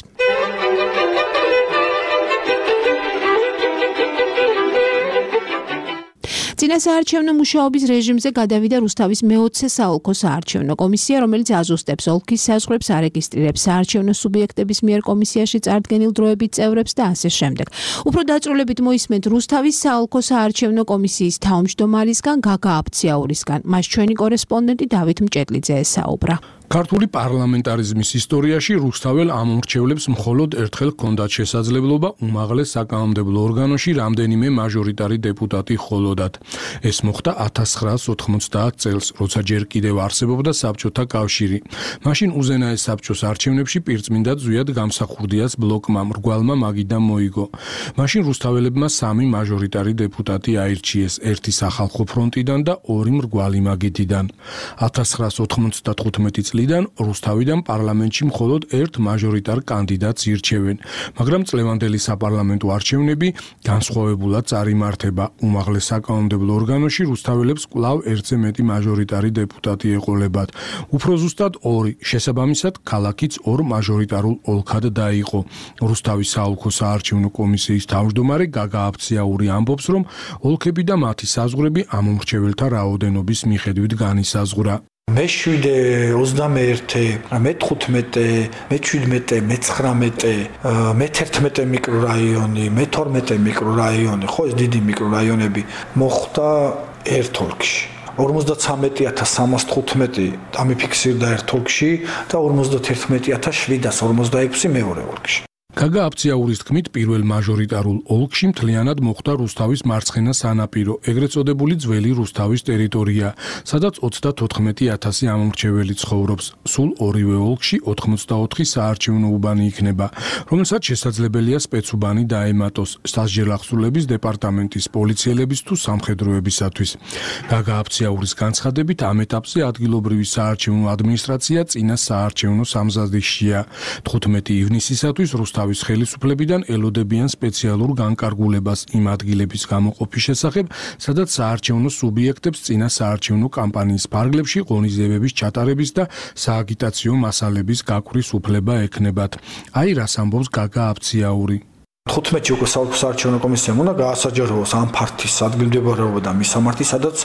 S8: წინა საარჩევნო მუშაობის რეჟიმზე გადავიდა რუსთავის მეოცე საოლქო საარჩევნო კომისია, რომელიც აზუსტებს ოლქის საზღვრებს, არეგისტრირებს საარჩევნო სუბიექტების მიერ კომისიაში წარდგენილ დროებით წევრებს და ასე შემდეგ. უფრო დაწვრილებით მოისმენთ რუსთავის საოლქო საარჩევნო კომისიის თავმჯდომარისგან გაგა აფციაურისგან. მას ჩვენი კორესპონდენტი დავით მჭედლიძე ესაუბრა.
S7: ქართული პარლამენტარიზმის ისტორიაში რუსთაველ ამომრჩევლებს მხოლოდ ერთხელ ჰქონდათ შესაძლებლობა უმაღლეს საკანონმდებლო ორგანოში რამდენიმე მაჟორიტარი დეპუტატი ჰყოლოდათ. ეს მოხდა ათას ცხრაას ოთხმოცდაათ წელს, როცა ჯერ კიდევ არსებობდა საბჭოთა კავშირი. მაშინ უზენაეს საბჭოს არჩევნებში პირწმინდა ზვიად გამსახურდიას ბლოკმა მრგვალმა მაგიდამ მოიგო. მაშინ რუსთაველებმა სამი მაჟორიტარი დეპუტატი აირჩიეს, ერთი სახალხო ფრონტიდან და ორი მრგვალი მაგიდიდან. ათას ცხრაას ოთხმოცდათხუთმეტი წლიდან რუსთავიდან პარლამენტში მხოლოდ ერთ მაჟორიტარ კანდიდატს ირჩევენ, მაგრამ წლევანდელი საპარლამენტო არჩევნები განსხვავებულად წარიმართება. უმაღლეს საკანონმდებლო ორგანოში რუსთაველებს კვლავ ერთზე მეტი მაჟორიტარი დეპუტატი ეყოლებათ. უფრო ზუსტად ორი, შესაბამისად ქალაქიც ორ მაჟორიტარულ ოლქად დაიყო. რუსთავის საოლქო საარჩევნო კომისიის თავმჯდომარე გაგა აფციაური ამბობს, რომ ოლქები და მათი საზღვრები ამომრჩეველთა რაოდენობის მიხედვით განისაზღვრა.
S6: მეშვიდე, ოცდამეერთე, მეთხუთმეტე, მეჩვიდმეტე, მეცხრამეტე, მეთერთმეტე მიკრორაიონი, მეთორმეტე მიკრორაიონი, ხო ეს დიდი მიკრორაიონები მოხდა ერთ ოლქში. ორმოცდაცამეტი ათას სამას თხუთმეტი დამიფიქსირდა ერთ ოლქში და ორმოცდაათი ათას შვიდას ორმოცდაექვსი მეორე ოლქში.
S7: გაგა აფციაურის თქმით, პირველ მაჟორიტარულ ოლქში მთლიანად მოხდა რუსთავის მარცხენა სანაპირო, ეგრეთ წოდებული ძველი რუსთავის ტერიტორია, სადაც ოცდათოთხმეტი ათასი ამომრჩეველი ცხოვრობს. სულ ორივე ოლქში ოთხმოცდაოთხი საარჩევნო უბანი იქნება, რომელსაც შესაძლებელია სპეცუბანი დაემატოს სასჯელახსოვრების დეპარტამენტის, პოლიციელების თუ სამხედროებისათვის. გაგა აფციაურის განცხადებით, ამ ეტაპზე ადგილობრივი საარჩევნო ადმინისტრაცია წინა საარჩევნო სამზადისშია. თხუთმეტი ივნისისათვის რუსთავის ხელისუფლებიდან ელოდებიან სპეციალურ განკარგულებას იმ ადგილების გამოყოფის შესახებ, სადაც საარჩევნო სუბიექტებს წინა საარჩევნო კამპანიის ფარგლებში ღონისძიებების ჩატარების და სააგიტაციო მასალების გაკვრის უფლება ექნებათ. აი რას ამბობს გაგა აფციაური.
S6: თხუთმეტში უკვე საოლქო საარჩევნო კომისიამ უნდა გაასაჯაროოს ამ ფართის ადგილმდებარეობა და მისამართი, სადაც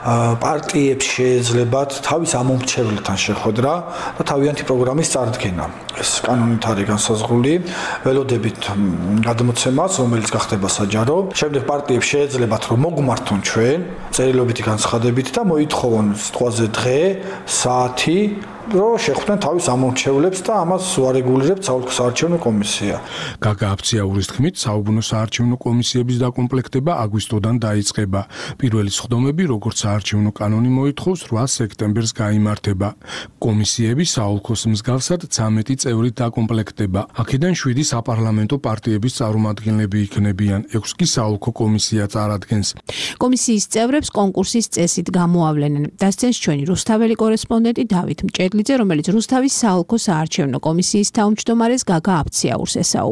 S6: პარტიებს შეეძლებათ თავის ამომრჩეველთან შეხვედრა და თავიანთი პროგრამის წარდგენა. ეს კანონით არის განსაზღვრული, ველოდებით გადმოცემას, რომელიც გახდება საჯარო. შემდეგ პარტიებს შეეძლებათ, რომ მოგმართონ ჩვენ წერილობითი განცხადებით და მოითხოვონ სიტყვაზე დღე, საათი, რომ შეხვდნენ თავის ამომრჩევლებს და ამას უარეგულირებთ საოლქო საარჩევნო კომისია.
S7: გაგა აფციაურის თქმით, საუბნო საარჩევნო კომისიების დაკომპლექტება აგვისტოდან დაიწყება. პირველი სხდომები, როგორც საარჩევნო კანონი მოითხოვს, რვა სექტემბერს გაიმართება. კომისიები საოლქოს მსგავსად ცამეტი წევრით დაკომპლექტდება. აქედან შვიდი საპარლამენტო პარტიების წარმომადგენლები იქნებიან, ექვსი კი საოლქო კომისია წარადგენს.
S8: კომისიის წევრებს კონკურსის წესით გამოავლენენ. დასცენს ჩვენი რუსთაველი კორესპონდენტი დავით მჭედლიძე, რომელიც რუსთავის საოლქო საარჩევნო კომისიის თავმჯდომარეს გაგა აფციაურს ესაუბრა.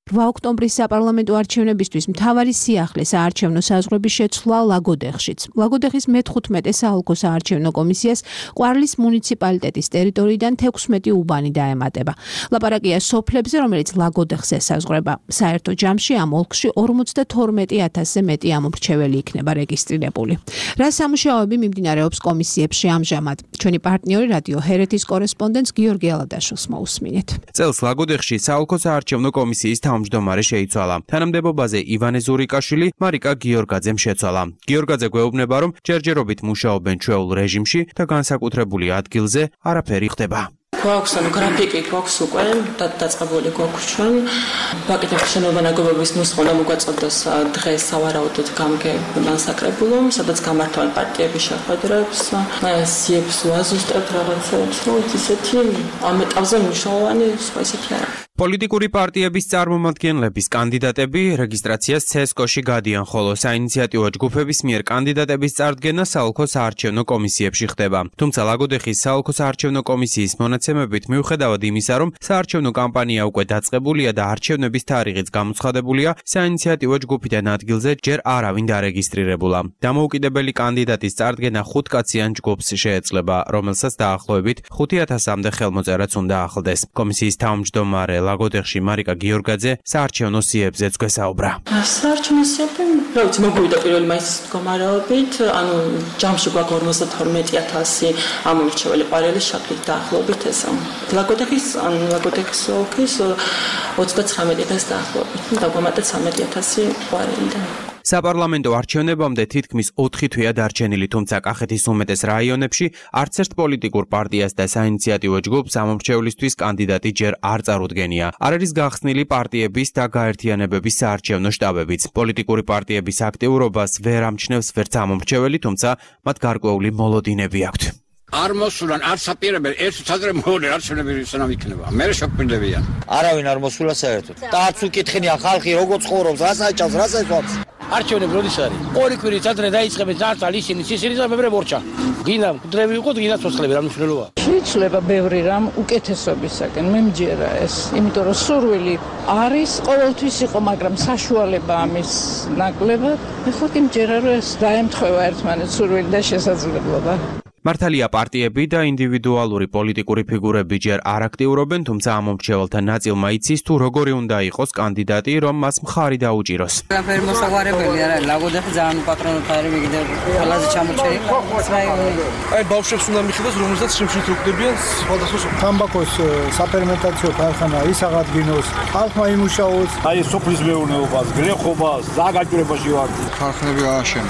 S8: რვა ოქტომბრის საპარლამენტო არჩევნებისთვის მთავარი სიახლე საარჩევნო საზღვრების შეცვლა ლაგოდეხშიც. ლაგოდეხის მეთხუთმეტე საოლქო საარჩევნო კომისიას ყვარლის მუნიციპალიტეტის ტერიტორიიდან თექვსმეტი უბანი დაემატება. ლაპარაკია სოფლებზე, რომელიც ლაგოდეხს ესაზღვრება. საერთო ჯამში ამ ოლქში ორმოცდათორმეტი ათასზე მეტი ამომრჩეველი იქნება რეგისტრირებული. რა სამუშაოები მიმდინარეობს კომისიებში ამჟამად? ჩვენი პარტნიორი რადიო ჰერეთის კორესპონდენტს გიორგი ალადაშვილს მოусმინეთ.
S4: წელს ლაგოდეხში საოლქო საარჩევნო კომისიის თავმჯდომარე შეიცვალა. თანამდებობაზე ივანე ზურიკაშვილი მარიკა გიორგაძემ შეცვალა. გიორგაძე გვეუბნება, რომ ჯერჯერობით მუშაობენ ჩვეულ რეჟიმში და განსაკუთრებული ადგილზე არაფერი ხდება.
S9: გვაქვს ანუ გრაფიკი გვაქვს უკვე დაწყებული გვაქვს ჩვენ ვაკეთებ შენობა ნაგებობის ნუსხა მოგვაწოდოს დღეს სავარაუდოდ გამგებანსაკრებულო სადაც გამართავენ პარტიების შეხვედრებს სიებს ვაზუსტებთ რაღაცებს ну ისეთი ამ ეტაპზე მნიშვნელოვანი სხვა ისეთი არა
S4: პოლიტიკური პარტიების წარმომადგენლების კანდიდატები რეგისტრაციას ცესკოში გადიან, ხოლო საინიციატივო ჯგუფების მიერ კანდიდატების წარდგენა საოლქო საარჩევნო კომისიებში ხდება. თუმცა ლაგოდეხის საოლქო საარჩევნო კომისიის მონაცემებით მიუხედავად იმისა, რომ საარჩევნო კამპანია უკვე დაწყებულია და არჩევნების თარიღიც გამოცხადებულია, საინიციატივო ჯგუფიდან ადგილზე ჯერ არავინ დარეგისტრირებულა. დამოუკიდებელი კანდიდატის წარდგენა ხუთკაციან ჯგუფს შეეძლება, რომელსაც დაახლოებით ხუთი ათასამდე ხელმოწერაც უნდა ახლდეს. კომისიის თავმჯდომარე ლაგოდეხში მარიკა გიორგაძე საარჩევნო სიებზეც გვესაუბრა.
S9: საარჩევნო სიები, რა ვიცი, მოგვიდა პირველი მაისის მდგომარეობით, ანუ ჯამში გვაქვს ორმოცდათორმეტი ათასი ამომრჩეველი ყვარელის შაქრით დაახლოებით ესა. ლაგოდეხის, ანუ ლაგოდეხის ოლქის ოცდაცხრამეტი ათასი დაახლოებით, დაგვამატეთ ცხრამეტი ათასი ყვარელიდან.
S4: საპარლამენტო არჩევნებამდე თითქმის ოთხი თვეა დარჩენილი, თუმცა კახეთის უმეტეს რაიონებში არც ერთ პოლიტიკურ პარტიას და საინიციატივო ჯგუფს ამომრჩევლისთვის კანდიდატი ჯერ არ წარუდგენია. არ არის გახსნილი პარტიების და გაერთიანებების საარჩევნო შტაბებიც. პოლიტიკური პარტიების აქტიურობას ვერ ამჩნევს ვერც ამომრჩეველი, თუმცა მათ გარკვეული მოლოდინები აქვთ.
S23: არ მოსულან, არ საპირებელ, ერთ თადრე მოვლენ არჩევნები სანამ იქნება. მე შეგვიძლებიან.
S24: არავინ არ მოსულა საერთოდ. და არც უკითხენია ხალხი როგორ ცხოვრობს, რას აჭავს, რას ეძვავს.
S25: არჩევნები როდის არის? ორი კვირით ადრე დაიწყებენ ძარცალ ისინი, ისინი და მებრე მორჩა. გინდა მკვდრები იყო, გინდა ცოცხლები, რა მნიშვნელობაა?
S26: შეიძლება ბევრი რამ უკეთესობისაკენ, მე მჯერა ეს, იმიტომ რომ სურვილი არის, ყოველთვის იყო, მაგრამ საშუალება ამის ნაკლებად. ეხლა კი მჯერა რომ ეს დაემთხვევა ერთმანეთს სურვილი და შესაძლებლობა.
S4: მართალია პარტიები და ინდივიდუალური პოლიტიკური ფიგურები ჯერ არ აქტიურობენ, თუმცა ამომრჩეველთა ნაწილმა იცის თუ როგორი უნდა იყოს კანდიდატი, რომ მას მხარი დაუჭიროს.
S27: ყველაფერი მოსაგვარებელი არა, ლაგოდეხი ძალიან უპატრონოთ არის მიგდე ყველაზე ჩამოჩერი რაიონი.
S25: აი ბავშვებს უნდა მიხედოს, რომელსაც შიმშილით უხდებიან სხვადასხვა თამბაქოს საფერმენტაციო ქარხანა ის აღადგინოს, ხალხმა იმუშაოს.
S23: აი სოფლის მეურნეობას, გლეხობას, ზაგაჭირებაში ვარ.
S5: ქარხნები ააშენა.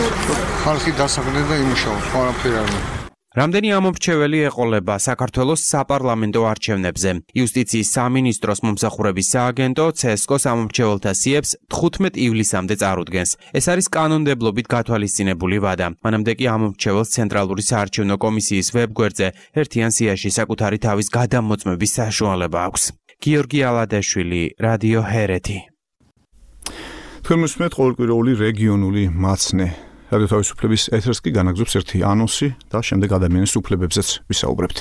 S5: ხალხი დასაყრდა და იმუშაოს, ყველაფერი არ
S4: რამდენი ამომრჩეველი ეყოლება საქართველოს საპარლამენტო არჩევნებზე. იუსტიციის სამინისტროს მომსახურების სააგენტო ცესკოს ამომრჩეველთა სიებს თხუთმეტ ივლისამდე წარუდგენს. ეს არის კანონმდებლობით გათვალისწინებული ვადა. მანამდე კი ამომრჩეველს ცენტრალური საარჩევნო კომისიის ვებგვერდზე ერთიან სიაში საკუთარი თავის გადამოწმების საშუალება აქვს. გიორგი ალადაშვილი, რადიო ჰერეთი.
S2: თქვენ მოსმენთ ყოველკვირეული რეგიონული მაცნე. რადიო თავისუფლების ეთერს კი განაგზობს ერთი ანონსი და შემდეგ ადამიანის უფლებებზეც ვისაუბრებთ.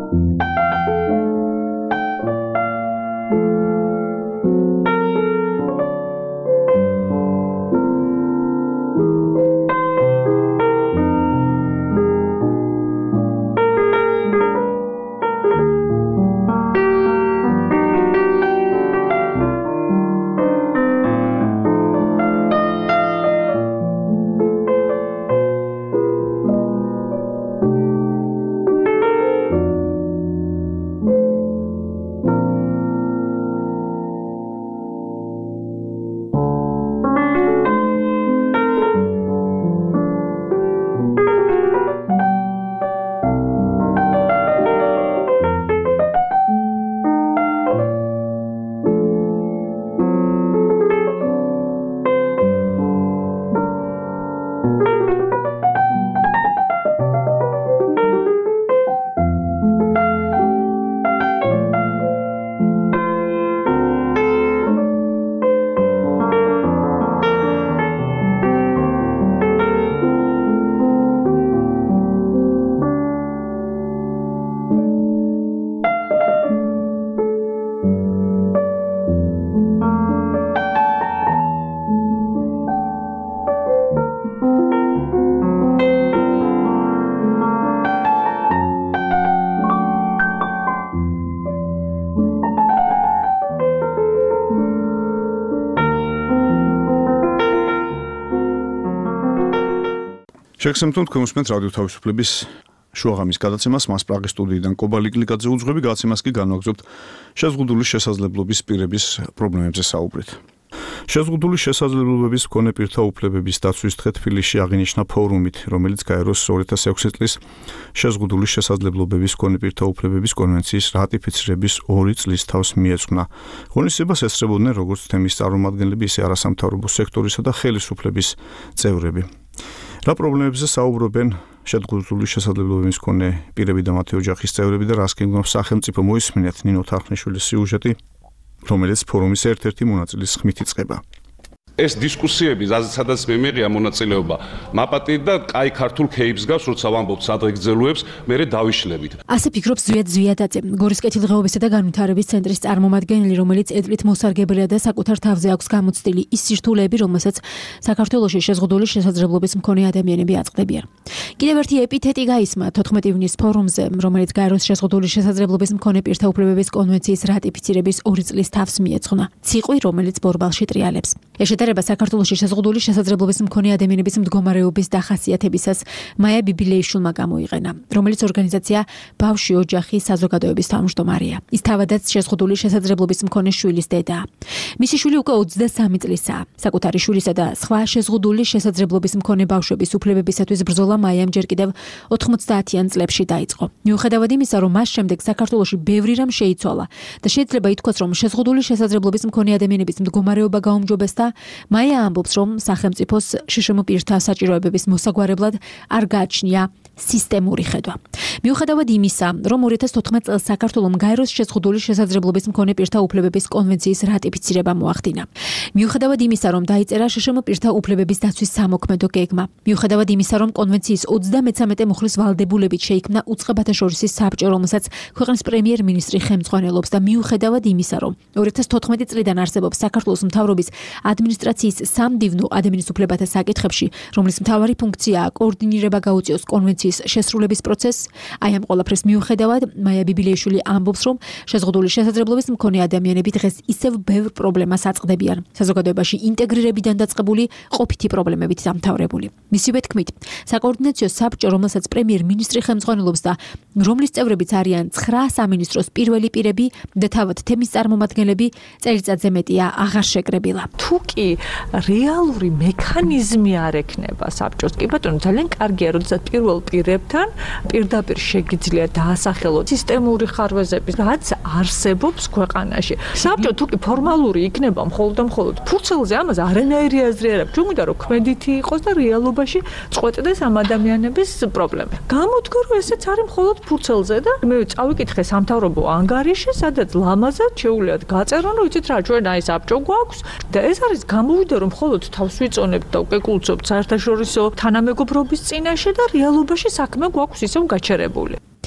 S2: შეგსმენთ თქვენ უსმენთ რადიო თავისუფლების შუაღამის გადაცემას, მას პრაღის სტუდიიდან კობალი კლიკაძე უძღვები, გადაცემას კი განვაგრძობთ შეზღუდული შესაძლებლობის პირების პრობლემებზე საუბრით. შეზღუდული შესაძლებლობების მქონე პირთა უფლებების დაცვის დღე თბილისში აღინიშნა ფორუმით, რომელიც გაეროს ორი ათას ექვსი წლის შეზღუდული შესაძლებლობების მქონე პირთა უფლებების კონვენციის რატიფიცირების ორი წლის თავს მიეძღვნა. ღონისძიებას ესწრებოდნენ როგორც თემის წარმომადგენლები, ისე არასამთავრობო სექტორისა და ხელისუფლების წევრები. რა პრობლემებზე საუბრობენ შეზღუდული შესაძლებლობების მქონე პირები და მათი ოჯახის წევრები და რას გეგმავს სახელმწიფო? მოისმინეთ ნინო თარხნიშვილის სიუჟეტი, რომელიც ფორუმის ერთ-ერთი მონაწილის ხმით იწყება.
S1: ეს დისკუსიები, სადაც მე მიყია მონაწილეობა, მაპატი და კაი ქართულ ქეიფს გავს, როცა ვამბობთ სადღეგრძელოებს, მერე დავიშლებით.
S10: ასე ფიქრობს ზვიად ზვიადაძე, გორის კეთილდღეობისა და განვითარების ცენტრის წარმომადგენელი, რომელიც ედლით მოსარგებლეა და საკუთარ თავზე აქვს გამოცდილი ის სირთულეები, რომელსაც საქართველოში შეზღუდული შესაძლებლობის მქონე ადამიანები აწყდებიან. კიდევ ერთი ეპითეტი გაისმა თოთხმეტი ივნისის ფორუმზე, რომელიც გაეროს შეზღუდული შესაძლებლობის მქონე პირთა უფლებების კონვენციის რატიფიცირების ორი წლის თავს მიეძღვნა. ციყვი, რომელიც ბორბალში ტრიალებს. ეშეტარება საქართველოში შეზღუდული შესაძლებლობის მქონე ადამიანების მდგომარეობის დახასიათებისას მაია ბიბილეიშვილმა გამოიყენა, რომელიც ორგანიზაცია ბავშვი ოჯახი საზოგადოების თავმჯდომარეა. ის თავადაც შეზღუდული შესაძლებლობის მქონე შვილის დედაა. მისი შვილი უკვე ოცდასამი წლისაა. საკუთარი შვილისა და სხვა შეზღუდული შესაძლებლობის მქონე ბავშვების უფლებებისათვის ბრძოლა მაიამ ჯერ კიდევ ოთხმოცდაათიან წლებში დაიწყო. მიუხედავად იმისა, რომ მას შემდეგ საქართველოში ბევრი რამ შეიცვალა და შეიძლება ითქვას, რომ შეზღუდული შესაძლებლობის მქონე ადამიანების მდგომარეობა გაუმჯობესდა, მაია ამბობს, რომ სახელმწიფოს შშმ პირთა საჭიროებების მოსაგვარებლად არ გააჩნია სისტემური ხედვა. მიუხედავად იმისა, რომ ორი ათას თოთხმეტ წელს საქართველომ გაეროს შეზღუდული შესაძლებლობის მქონე პირთა უფლებების კონვენციის რატიფიცირება მოახდინა. მიუხედავად იმისა, რომ დაიწერა შშმ პირთა უფლებების დაცვის სამოქმედო გეგმა. მიუხედავად იმისა, რომ კონვენციის ოცდამეცამეტე მუხლის ვალდებულებით შეიქმნა უწყებათა შორისის საბჭო, რომელსაც ქვეყნის პრემიერ-მინისტრი ხელმძღვანელობს და მიუხედავად იმისა, რომ ორი ათას თოთხმეტი წლიდან არსებობს საქართველოს მთავრობის ადმინისტრაციის სამდივნო ადამიანის უფლებათა საკითხებში, რომლის მთავარი ფუნქციაა კოორდინირება გაუწიოს კონვენციის შესრულების პროცესს, აი ამ ყველაფრის მიუხედავად, მაია ბიბილეიშვილი ამბობს, რომ შეზღუდული შესაძლებლობის მქონე ადამიანები დღეს ისევ ბევრ პრობლემას აწყდებიან, საზოგადოებაში ინტეგრირებიდან დაწყებული ყოფითი პრობლემებით დამთავრებული. მისივე თქმით, საკოორდინაციო საბჭო, რომელსაც პრემიერ-მინისტრი ხელმძღვანელობს და რომლის წევრებიც არიან ცხრა სამინისტროს პირველი პირები და თავად თემის წარმომადგენლები, წელიწადზე მეტია აღარ შეკრებილა.
S11: თუ კი რეალური მექანიზმი არ ექნება საბჭოს, კი ბატონო, ძალიან კარგია, როდესაც პირველ პირებთან პირდაპირ შეგიძლია დაასახელოთ სისტემური ხარვეზები, რაც არსებობს ქვეყანაში. საბჭო თუ კი ფორმალური იქნება მხოლოდ და მხოლოდ ფურცელზე, ამას არანაირი აზრი არ აქვს. ჩვენ გვინდა რომ ქმედითი იყოს და რეალობაში წყვეტდეს ამ ადამიანების პრობლემა. გამოდგა რომ ესეც არის მხოლოდ ფურცელზე და მე წავიკითხე სამთავრობო ანგარიში, სადაც ლამაზად შეუძლიათ გაწერონ, რომ იცით რა, ჩვენ აი საბჭო გვაქვს და ეს არის გამოვიდა რომ მხოლოდ თავს ვიწონებთ და უკეკულწობთ საერთაშორისო თანამეგობრობის წინაშე და რეალობაში საქმე გვაქვს ისევ გაჩერებული.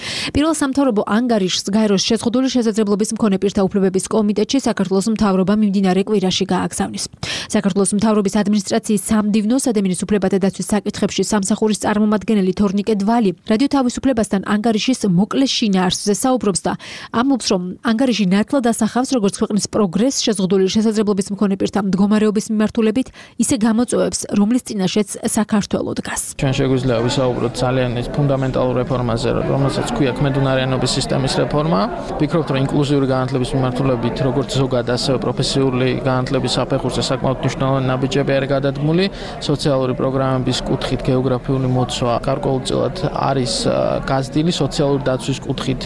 S10: პირველ სამთავრობო ანგარიშს გაეროს შეზღუდული შესაძლებლობის მქონე პირთა უფლებების კომიტეტში საქართველოს მთავრობა მიმდინარე კვირაში გააგზავნის. საქართველოს მთავრობის ადმინისტრაციის სამდივნო ადამიანის უფლებათა დაცვის საკითხებში სამსახურის წარმომადგენელი თორნიკე დვალი რადიო თავისუფლებასთან ანგარიშის მოკლე შინაარსზე საუბრობს და ამბობს, რომ ანგარიში ნათლად ასახავს როგორც ქვეყნის პროგრესს შეზღუდული შესაძლებლობის მქონე პირთა მდგომარეობის მიმართულებით, ისე გამოწვევებს, რომლის წინაშეც საქართველო დგას.
S13: ჩვენ შეგვიძლია ვისაუბროთ ძალიან ის ფუნდამენტალურ რეფორმაზე, რომელსაც ქვია ქმედუნარიანობის სისტემის რეფორმა. ვფიქრობთ, რომ ინკლუზიური განათლების მიმართულებით, როგორც ზოგად, ასევე პროფესიული განათლების საფეხურზე საკმაოდ მნიშვნელოვანი ნაბიჯები არის გადადგმული. სოციალური პროგრამების კუთხით გეოგრაფიული მოცვა გარკვეულწილად არის გაზრდილი, სოციალური დაცვის კუთხით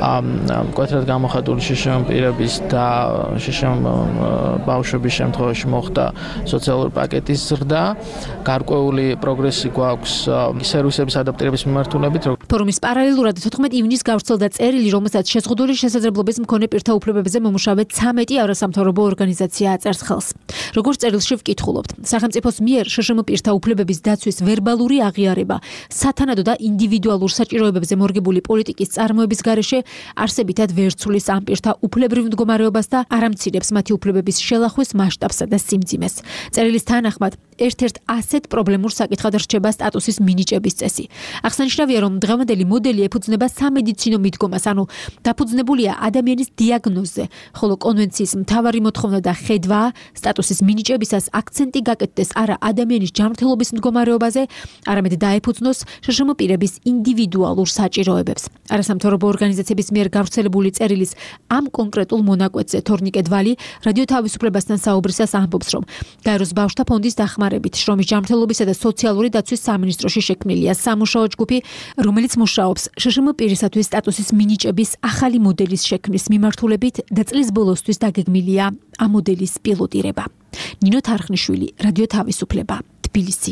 S13: მკვეთრად გამოხატული შშმ პირების და შშმ ბავშვების შემთხვევაში მოხდა სოციალური პაკეტის ზრდა. გარკვეული პროგრესი გვაქვს სერვისების ადაპტირების მიმართულებით.
S10: ფორუმის პარალელურად თოთხმეტი ივნისს გავრცელდა წერილი, რომელსაც შეზღუდული შესაძლებლობის მქონე პირთა უფლებებზე მომუშავე ცამეტი არასამთავრობო ორგანიზაცია აწერს ხელს. როგორც წერილში ვკითხულობთ, სახელმწიფოს მიერ შშმ პირთა უფლებების დაცვის ვერბალური აღიარება, სათანადო და ინდივიდუალურ საჭიროებებზე მორგებული პოლიტიკის წარმოების გარეშე არსებითად ვერ ცვლის ამ პირთა უფლებრივ მდგომარეობას და არ ამცირებს მათი უფლებების შელახვის მასშტაბსა და სიმძიმეს. წერილის თანახმად, ერთ-ერთ ასეთ პრობლემურ საკითხად რჩება სტატუსის მინიჭების წესი. აღსანიშნავია, რომ დღევანდელი მოდელი ეფუძნება სამედიცინო მიდგომას, ანუ დაფუძნებულია ადამიანის დიაგნოზზე, ხოლო კონვენციის მთავარი მოთხოვნა და ხედვაა სტატუსის მინიჭებისას აქცენტი გაკეთდეს არა ადამიანის ჯანმრთელობის მდგომარეობაზე, არამედ დაეფუძნოს შშმ პირების ინდივიდუალურ საჭიროებებს. არასამთავრობო ორგანიზაციების მიერ გავრცელებული წერილის ამ კონკრეტულ მონაკვეთზე თორნიკე დვალი რადიო თავისუფლებასთან საუბრისას ამბობს, რომ გაეროს ბავშვთა ფონდის დახმარებით შრომის ჯანმრთელობისა და სოციალური დაცვის სამინისტროში შექმნილია სამუშაო ჯგუფი, რომელიც მუშაობს შშმ პირისათვის სტატუსის მინიჭების ახალი მოდელის შექმნის მიმართულებით და წლის ბოლოსთვის დაგეგმილია ამ მოდელის პილოტირება. ნინო თარხნიშვილი, რადიო თავისუფლება, თბილისი.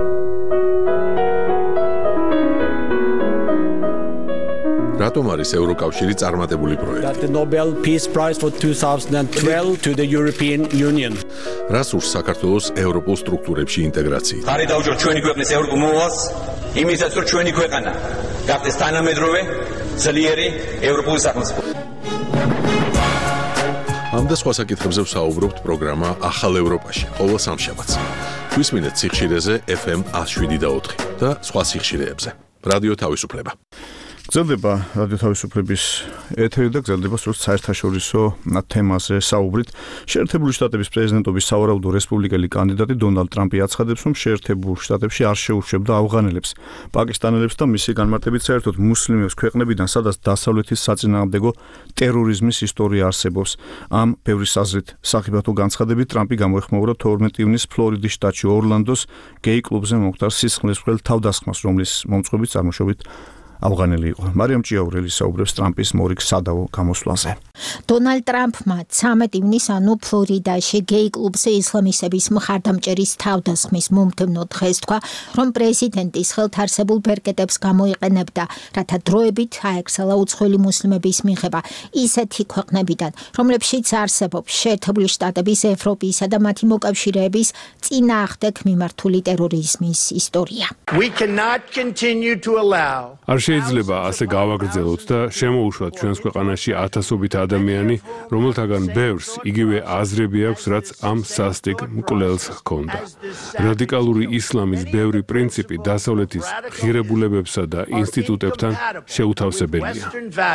S14: რატომ არის ევროკავშირი წარმატებული პროექტი?
S15: The Nobel Peace Prize for twenty twelve to the European Union.
S14: რას ურს საქართველოს ევროპულ სტრუქტურებში ინტეგრაციით?
S16: ხარი დაუჯეროთ ჩვენი ქვეყნის ევროპულ მოვალს, იმისაც რომ ჩვენი ქვეყანა გახდეს თანამედროვე, ძლიერი ევროპული სახელმწიფო.
S14: ამ და სხვა საკითხებზე ვსაუბრობთ პროგრამა ახალ ევროპაში, ყოველ სამშაბათს. გვისმინეთ სიხშირეზე ეფ ემ one oh seven და ოთხი და სხვა სიხშირეებზე. რადიო თავისუფლება.
S2: გრძელდება რადიო თავისუფლების ეთერი და გრძელდება სწორედ საერთაშორისო თემაზე საუბრით. შეერთებული შტატების პრეზიდენტობის სავარაუდო რესპუბლიკელი კანდიდატი დონალდ ტრამპი აცხადებს, რომ შეერთებულ შტატებში არ შეუშვებდა ავღანელებს, პაკისტანელებს და მისი განმარტებით საერთოდ მუსლიმებს ქვეყნებიდან, სადაც დასავლეთის საწინააღმდეგო ტერორიზმის ისტორია არსებობს. ამ ბევრის აზრით სახიფათო განცხადებით ტრამპი გამოეხმაურა თორმეტი ივნისს ფლორიდის შტატში ორლანდოს გეი კლუბზე მომხდარ სისხლისმღერელ თავდასხმას, რომლის მომწყობი წარმოშობით ავღანელი იყო. მარიამ ჭიაურელი საუბრებს ტრამპის მორიგ სადავო გამოსვლაზე.
S17: დონალდ ტრამპმა ცამეტი ივნისს ანუ ფლორიდაში გეი კლუბზე ისლამისტების მხარდამჭერის თავდასხმის მომდევნო დღეს თქვა, რომ პრეზიდენტის ხელთ არსებულ ბერკეტებს გამოიყენებდა, რათა დროებით აექსალა უცხოელი მუსლიმების მიღება ისეთი ქვეყნებიდან, რომლებშიც არსებობს შეერთებული შტატების, ევროპისა და მათი მოკავშირეების წინააღმდეგ მიმართული ტერორიზმის ისტორია.
S15: We cannot continue to allow
S18: შეიძლება ასე გავაგრძელოთ და შემოუშვათ ჩვენს ქვეყანაში ათასობით ადამიანი, რომელთაგან ბევრს იგივე აზრები აქვს, რაც ამ სასტიკ მკვლელს ჰქონდა. რადიკალური ისლამის ბევრი პრინციპი დასავლეთის ღირებულებებსა და ინსტიტუტებთან შეუთავსებელია.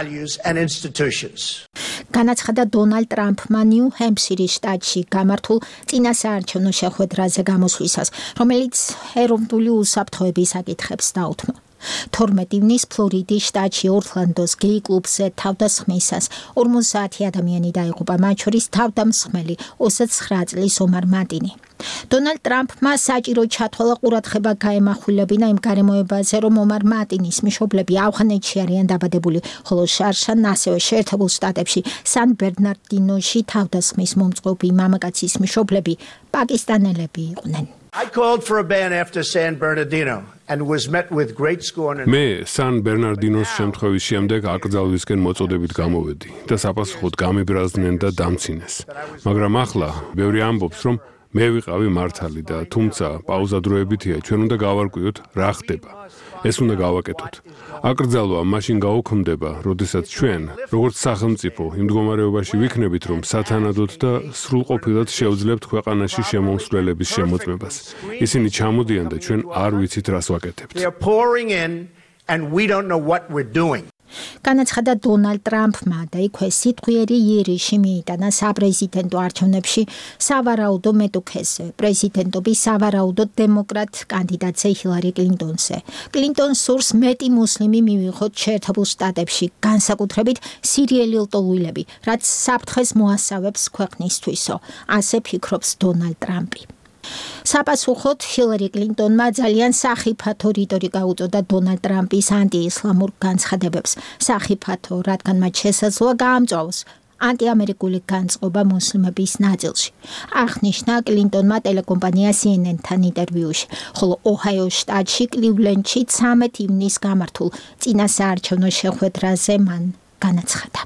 S17: განაცხადა დონალდ ტრამპმა ნიუ ჰემპშირის შტატში გამართულ წინასაარჩევნო შეხვედრაზე გამოსვლისას, რომელიც ეროვნული უსაფრთხოების საკითხებს დაუთმო. თორმეტი ივნისს ფლორიდის შტატში ორლანდოს გეი კლუბზე თავდასხმისას ორმოცდაათი ადამიანი დაიღუპა, მათ შორის თავდამსხმელი ოცდათცხრა წლის ომარ მატინი. დონალდ ტრამპმა საჭირო ჩათვალა ყურადღება გაემახვილებინა იმ გარემოებაზე, რომ ომარ მატინის მშობლები ავღანეთში არიან დაბადებული, ხოლო შარშან ასევე შეერთებულ შტატებში სან ბერნარდინოში თავდასხმის მომწყობი მამაკაცის მშობლები პაკისტანელები იყვნენ.
S15: I called for a ban after San Bernardino and was met with great scorn.
S18: მე სან ბერნარდინოს შემთხვევის შემდეგ აკრძალვისკენ მოწოდებით გამოვედი და საპასუხოდ გამებრაზდნენ და დამცინეს. მაგრამ ახლა ბევრი ამბობს, რომ მე ვიყავი მართალი და თუმცა პაუზა დროებითია, ჩვენ უნდა გავარკვიოთ რა ხდება. ეს უნდა გავაკეთოთ. აკრძალვა მაშინ გაუქმდება, როდესაც ჩვენ, როგორც სახელმწიფო, იმ მდგომარეობაში ვიქნებით, რომ სათანადოდ და სრულყოფილად შევძლებთ ქვეყანაში შემომსვლელების შემოწმებას. ისინი ჩამოდიან და ჩვენ არ ვიცით, რას ვაკეთებთ.
S15: And we don't know what we're doing.
S17: განაცხადა დონალდ ტრამპმა და იქვე სიტყვიერი იერიში მიიტანა საპრეზიდენტო არჩევნებში სავარაუდო მეტოქეზე, პრეზიდენტობის სავარაუდო დემოკრატ კანდიდატზე ჰილარი კლინტონზე. კლინტონს სურს მეტი მუსლიმი მივიღოთ შეერთებულ შტატებში, განსაკუთრებით სირიელი ლტოლვილები, რაც საფრთხეს მოასავებს ქვეყნისთვისო, ასე ფიქრობს დონალდ ტრამპი. საპასუხოდ ჰილარი კლინტონმა ძალიან სახიფათო რიტორიკა უწოდა დონალდ ტრამპის ანტიისლამურ განცხადებებს. სახიფათო, რადგან მათ შესაძლოა გაამწვავოს ანტიამერიკული განწყობა მუსლიმების ნაწილში. აღნიშნა კლინტონმა ტელეკომპანია C N N-თან ინტერვიუში, ხოლო ოჰაიოს შტატში კლივლენდში ცამეტ ივნისს გამართულ წინასაარჩევნო შეხვედრაზე მან განაცხადა.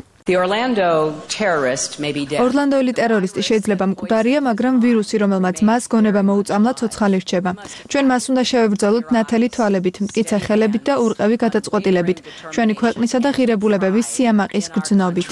S3: ორლანდოელი ტერორისტი შეიძლება მკვდარია, მაგრამ ვირუსი, რომელმაც მას გონება მოუწამლა, ცოცხალი რჩება. ჩვენ მას უნდა შევებრძოლოთ ნათელი თვალებით, მტკიცე ხელებით და ურყევი გადაწყვეტილებით, ჩვენი ქვეყნისა და ღირებულებების სიამაყის გრძნობით.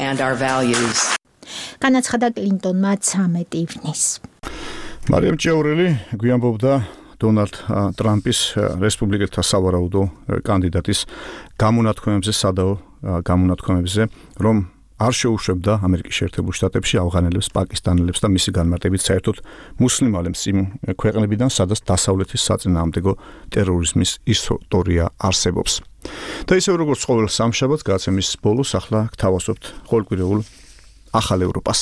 S17: განაცხადა კლინტონმა ცამეტ ივნისს.
S2: მარიამ ჭიაურელი გვიამბობდა დონალდ ტრამპის რესპუბლიკელთა სავარაუდო კანდიდატის გამონათქვამებზე, სადაო გამონათქვამებზე, რომ არ შეუშვებდა ამერიკის შეერთებულ შტატებში ავღანელებს, პაკისტანელებს და მისი განმარტებით საერთოდ მუსლიმანებს იმ ქვეყნებიდან, სადაც დასავლეთის საწინააღმდეგო ტერორიზმის ისტორია არსებობს. და ისევ როგორც ყოველ სამშაბათს გადაცემის ბოლოს ახლა გთავაზობთ ყოველკვირეულ ახალ ევროპას.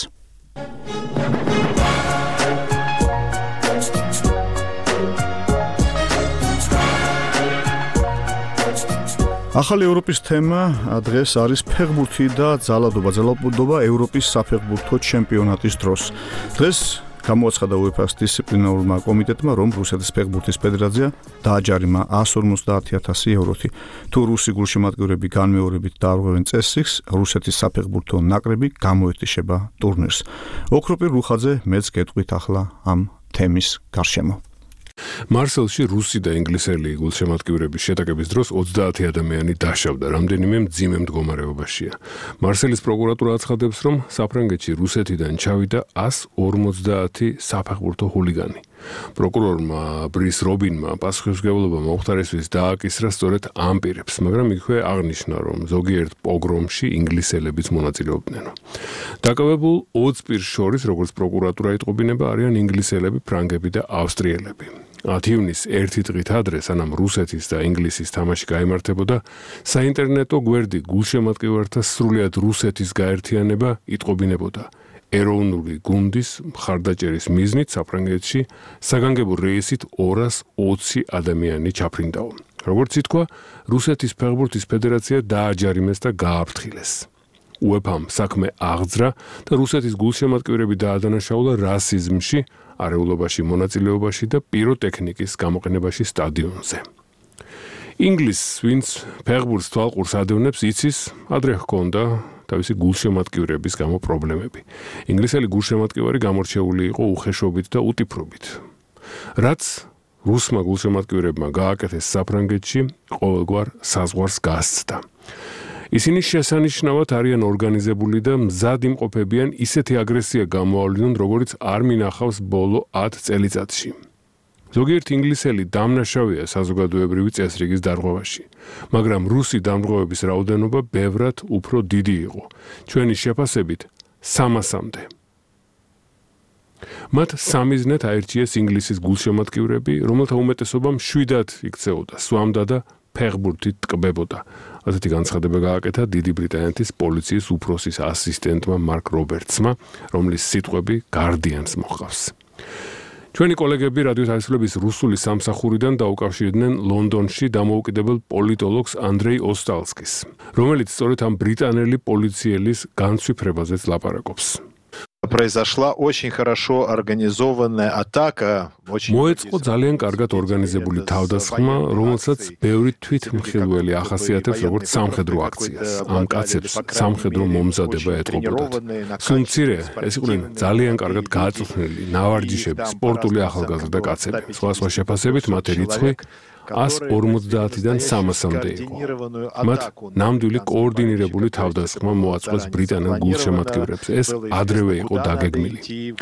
S2: ახალი ევროპის თემა დღეს არის ფეხბურთი და ძალადობა, ძალადობა ევროპის საფეხბურთო ჩემპიონატის დროს. დღეს გამოაცხადა UEFA-ს დისციპლინარულმა კომიტეტმა, რომ რუსეთის ფეხბურთის ფედერაცია დააჯარიმა εκατს ორმოცდაათი ათასი ევროთი. თუ რუსი გულშემატკივრები განმეორებით დაარღვევენ წესრიგს, რუსეთის საფეხბურთო ნაკრები გამოეთიშება ტურნირს. ოქროპირ რუხაძე მეც გეტყვით ახლა ამ თემის გარშემო.
S18: მარსელში რუსი და ინგლისელი გულშემატკივრების შეტაკების დროს ოცდაათი ადამიანი დაშავდა, რამდენიმე მძიმე მდგომარეობაშია. მარსელის პროკურატურა აცხადებს, რომ საფრანგეთში რუსეთიდან ჩავიდა εκατს ორმოცდაათი საფეხბურთო ჰულიგანი. პროკურორმა ბრის რობინმა პასუხისმგებლობა მომხდარისთვის დააკისრა სწორედ ამ პირებს, მაგრამ იქვე აღნიშნა, რომ ზოგიერთ პოგრომში ინგლისელებიც მონაწილეობდნენ. დაკავებულ ოც პირს შორის, როგორც პროკურატურა იტყობინება, არიან ინგლისელები, ფრანგები და ავსტრიელები. ათი ივნისს ერთი დღით ადრე, სანამ რუსეთის და ინგლისის თამაში გაიმართებოდა, საინტერნეტო გვერდი გულშემატკივართა სრულიად რუსეთის გაერთიანება იტყობინებოდა. ეროვნული გუნდის მხარდაჭერის მიზნით საფრანგეთში საგანგებო რეისით ორას ოცი ადამიანი ჩაფრინდაო. როგორც ითქვა, რუსეთის ფეხბურთის ფედერაცია დააჯარიმეს და გააფრთხილეს. UEFA-მ საქმე აღძრა და რუსეთის გულშემატკივრები დაადანაშაულა რასიზმში, არეულობაში, მონაწილეობაში და პიროტექნიკის გამოყენებაში სტადიონზე. ინგლისს, ვინც ფეხბურთს თვალყურს ადევნებს, იცის, ადრე ჰქონდა თავისი გულშემატკივრების გამო პრობლემები. ინგლისელი გულშემატკივარი გამორჩეული იყო უხეშობით და უტიფრობით. რაც რუსმა გულშემატკივრებმა გააკეთეს საფრანგეთში, ყოველგვარ საზღვარს გასცდა. ისინი შესანიშნავად არიან ორგანიზებული და მზად იმყოფებიან ისეთი აგრესია გამოავლინონ, როგორც არ მინახავს ბოლო ათ წელიწადში. ზოგიერთი ინგლისელი დამნაშავეა საზოგადოებრივი წესრიგის დარღვევაში, მაგრამ რუსი დამრღვევების რაოდენობა ბევრად უფრო დიდი იყო, ჩვენი შეფასებით სამასამდე. მათ სამიზნედ აირჩიეს ინგლისის გულშემატკივრები, რომელთა უმეტესობამ შვიდად იქცეოდა, სვამდა და ფეხბურთით ტკბებოდა. ასეთი განცხადება გააკეთა დიდი ბრიტანეთის პოლიციის უფროსის ასისტენტმა მარკ რობერტსმა, რომლის სიტყვები Guardian-ს მოჰყავს. ჩვენი კოლეგები რადიო თავისუფლების რუსული სამსახურიდან დაუკავშირდნენ ლონდონში დამოუკიდებელ პოლიტოლოგს ანდრეი ოსტალსკის, რომელიც სწორედ ამ ბრიტანელი პოლიციელის განცვიფრებაზეც ლაპარაკობს.
S6: Произошла очень хорошо организованная атака.
S18: მოეწყო ძალიან კარგად ორგანიზებული თავდასხმა, რომელსაც ბევრი თვითმხილველი ახასიათებს როგორც სამხედრო აქციას. ამ კაცებს სამხედრო მომზადება ეტყობოდათ. სულ მცირე, ეს იყვნენ ძალიან კარგად გააწვრთნილი, ნავარჯიშები, სპორტული ახალგაზრდა კაცები. სხვა სხვა შეფასებით მათი რიცხვი ას ორმოცდაათიდან სამასამდე იყო. მათ ნამდვილი კოორდინირებული თავდასხმა მოაწყვეს ბრიტანელ გულშემატკივრებს. ეს ადრევე იყო დაგეგმილი.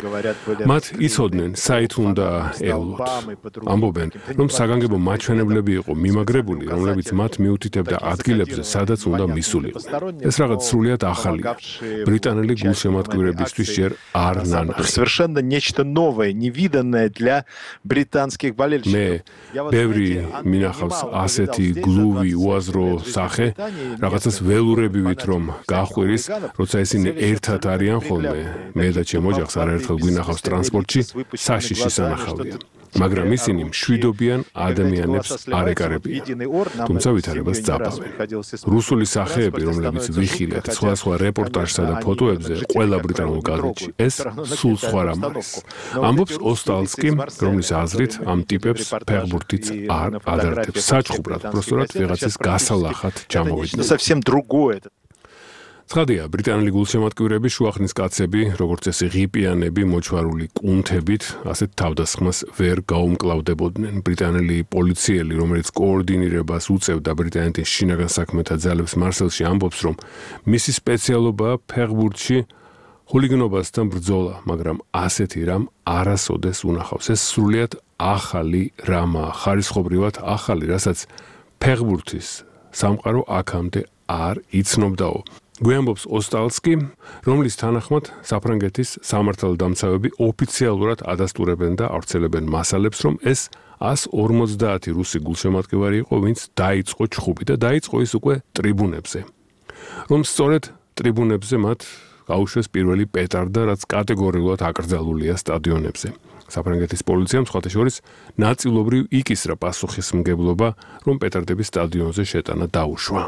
S18: მათ იცოდნენ, საით უნდა ევლოთ. ამბობენ, რომ საგანგებო მაჩვენებლები იყო მიმაგრებული, რომლებიც მათ მიუთითებდა ადგილებზე, სადაც უნდა მისულიყო. ეს რაღაც სრულიად ახალია. ბრიტანელი გულშემატკივრებისთვის ჯერ არ ნანახი.
S6: Совершенно нечто новое, невиданное для британских болельщиков.
S18: მე ბევრი მინახავს ასეთი გლუვი უაზრო სახე, რაღაცას ველურებივით რომ გახვირის, როცა ისინი ერთად არიან ხოლმე. მე და ჩემ ოჯახს არაერთხელ გვინახავს ტრანსპორტში, საშიში სანახავია. მაგრამ ისინი მშვიდობიან ადამიანებს არ ეკარებიან. თუმცა ვითარებას ძაბავენ. რუსული სახეები, რომლებიც ვიხილეთ სხვადასხვა რეპორტაჟსა და ფოტოებზე ყველა ბრიტანულ გაზეთში, ეს სულ სხვა რამ არის. ამბობს ოსტალსკი, რომლის აზრით ამ ტიპებს ფეხბურთიც არ ადარდებს. საჩხუბრად, პროსტორად ვიღაცის გასალახად ჩამოვიდნენ.
S6: Совсем другое.
S18: ცხადია, ბრიტანელი გულშემატკივრები შუახნის კაცები, როგორც წესი ღიპიანები, მოჩვარული კუნთებით, ასეთ თავდასხმას ვერ გაუმკლავდებოდნენ. ბრიტანელი პოლიციელი, რომელიც კოორდინირებას უწევდა ბრიტანეთის შინაგან საქმეთა ძალებს მარსელში, ამბობს, რომ მისი სპეციალობაა ფეხბურთში ჰულიგნობასთან ბრძოლა, მაგრამ ასეთი რამ არასოდეს უნახავს. ეს სრულიად ახალი რამაა, ხარისხობრივად ახალი, რასაც ფეხბურთის სამყარო აქამდე არ იცნობდაო. გვიამბობს ოსტალსკი, რომლის თანახმად საფრანგეთის სამართალდამცავები ოფიციალურად ადასტურებენ და ავრცელებენ მასალებს, რომ ეს ას ორმოცდაათი რუსი გულშემატკივარი იყო, ვინც დაიწყო ჩხუბი და დაიწყო ის უკვე ტრიბუნებზე. რომ სწორედ ტრიბუნებზე მათ გაუშვეს პირველი პეტარდა, რაც კატეგორიულად აკრძალულია სტადიონებზე. საფრანგეთის პოლიციამ სხვათა შორის ნაწილობრივ იკისრა პასუხისმგებლობა, რომ პეტარდების სტადიონზე შეტანა დაუშვა.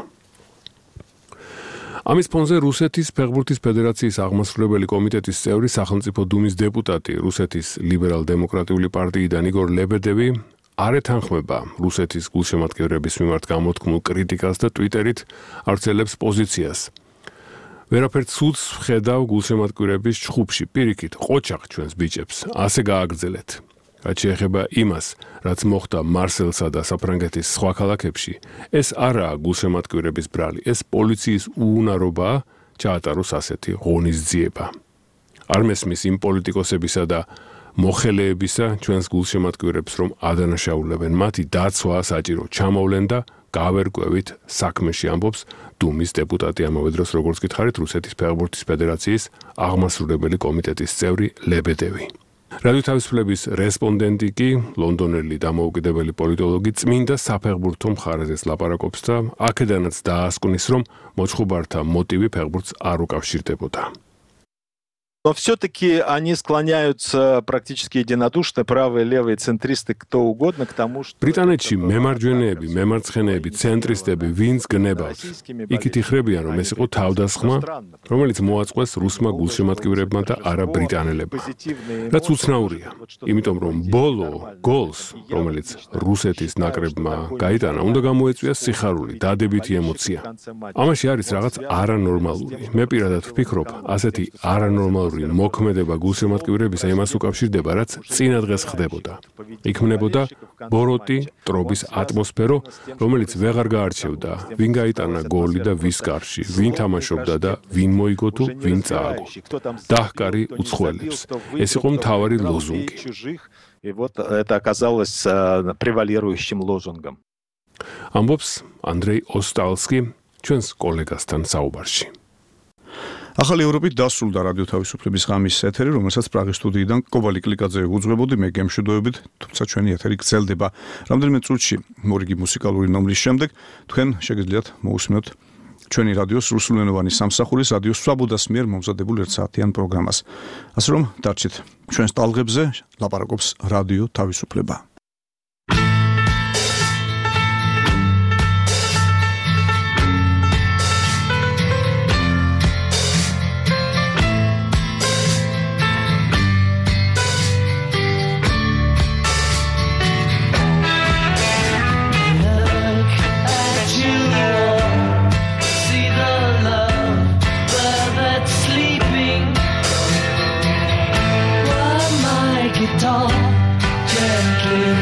S18: ამის ფონზე რუსეთის ფეხბურთის ფედერაციის აღმასრულებელი კომიტეტის წევრი, სახელმწიფო დუმის დეპუტატი, რუსეთის ლიბერალ-დემოკრატიული პარტიიდან იგორ ლებედევი არ ეთანხმება რუსეთის გულშემატკივრების მიმართ გამოთქმულ კრიტიკას და ტვიტერით ავრცელებს პოზიციას. ვერაფერ ცუდს ვხედავ გულშემატკივრების ჩხუბში, პირიქით, ყოჩაღ ჩვენს ბიჭებს, ასე გააგრძელეთ. რაც შეეხება იმას, რაც მოხდა მარსელსა და საფრანგეთის სხვა ქალაქებში, ეს არაა გულშემატკივრების ბრალი, ეს პოლიციის უუნარობაა ჩაატაროს ასეთი ღონისძიება. არ მესმის იმ პოლიტიკოსებისა და მოხელეებისა ჩვენს გულშემატკივრებს, რომ ადანაშაულებენ, მათი დაცვა საჭირო ჩამოვლენ და გავერკვევით საქმეში, ამბობს დუმის დეპუტატი, ამავე დროს როგორც გითხარით, რუსეთის ფეხბურთის ფედერაციის აღმასრულებელი კომიტეტის წევრი ლებედევი. რადიო თავისუფლების რესპონდენტი კი ლონდონელი დამოუკიდებელი პოლიტოლოგი წმინდა საფეხბურთო მხარეზე ლაპარაკობს და აქედანაც დაასკვნის, რომ მოჩხუბართა მოტივი ფეხბურთს არ უკავშირდებოდა.
S6: Но все-таки они склоняются практически единодушно, правые, левые, центристы, кто угодно, к тому, что...
S18: ბრიტანეთში მემარჯვენეები, მემარცხენეები, ცენტრისტები, ვინც გნებავთ. იქით იხრებიან, რომ ეს იყო თავდასხმა, რომელიც მოაწყვეს რუსმა გულშემატკივრებმა და არა ბრიტანელებმა. რაც უცნაურია, იმიტომ რომ ბოლო გოლს, რომელიც რუსეთის ნაკრებმა გაიტანა, უნდა გამოეწვიას სიხარული, დადებითი ემოცია. ამაში არის რაღაც არანორმალური. მე პირადად ვფიქრობ, ასეთი არანორმალური მოქმედება გულშემატკივრებისა იმას უკავშირდება, რაც წინა დღეს ხდებოდა. იქმნებოდა ბოროტი, ტრობის ატმოსფერო, რომელიც ვეღარ გაარჩევდა, ვინ გაიტანა გოლი და ვის კარში, ვინ თამაშობდა და ვინ მოიგო თუ ვინ წააგო. დაჰკარი უცხოელებს. ეს იყო მთავარი ლოზუნგი.
S6: И вот это оказалось превалирующим лозунгом.
S18: ამბობს ანდრეი ოსტალსკი ჩვენს კოლეგასთან საუბარში.
S2: ახალი ევროპით დასრულდა რადიო თავისუფლების ღამის ეთერი, რომელსაც პრაღის სტუდიიდან კობალი კლიკაძე უძღვებოდი, მე გემშვიდობებით, თუმცა ჩვენი ეთერი გრძელდება. რამდენიმე წუთში მორიგი მუსიკალური ნომრის შემდეგ თქვენ შეგიძლიათ მოусმინოთ ჩვენი რადიოს რუსულენოვანი სამსახურის რადიო სვაბოდას მიერ მომზადებულ ერთსაათიან პროგრამას. ასე რომ დარჩით ჩვენს ტალღებზე, ლაპარაკობს რადიო თავისუფლება.
S7: Gently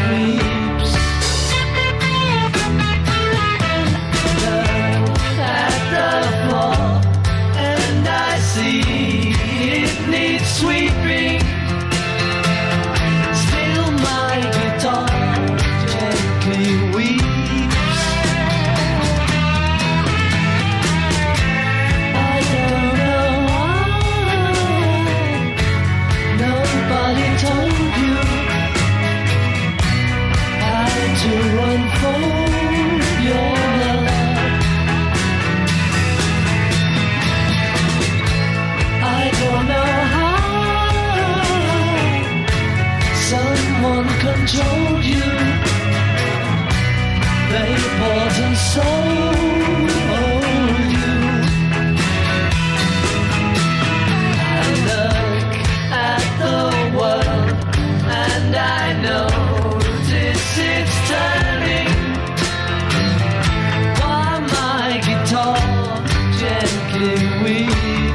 S7: told you they bought and sold you. I look at the world and I notice it's turning, while my guitar gently weeps.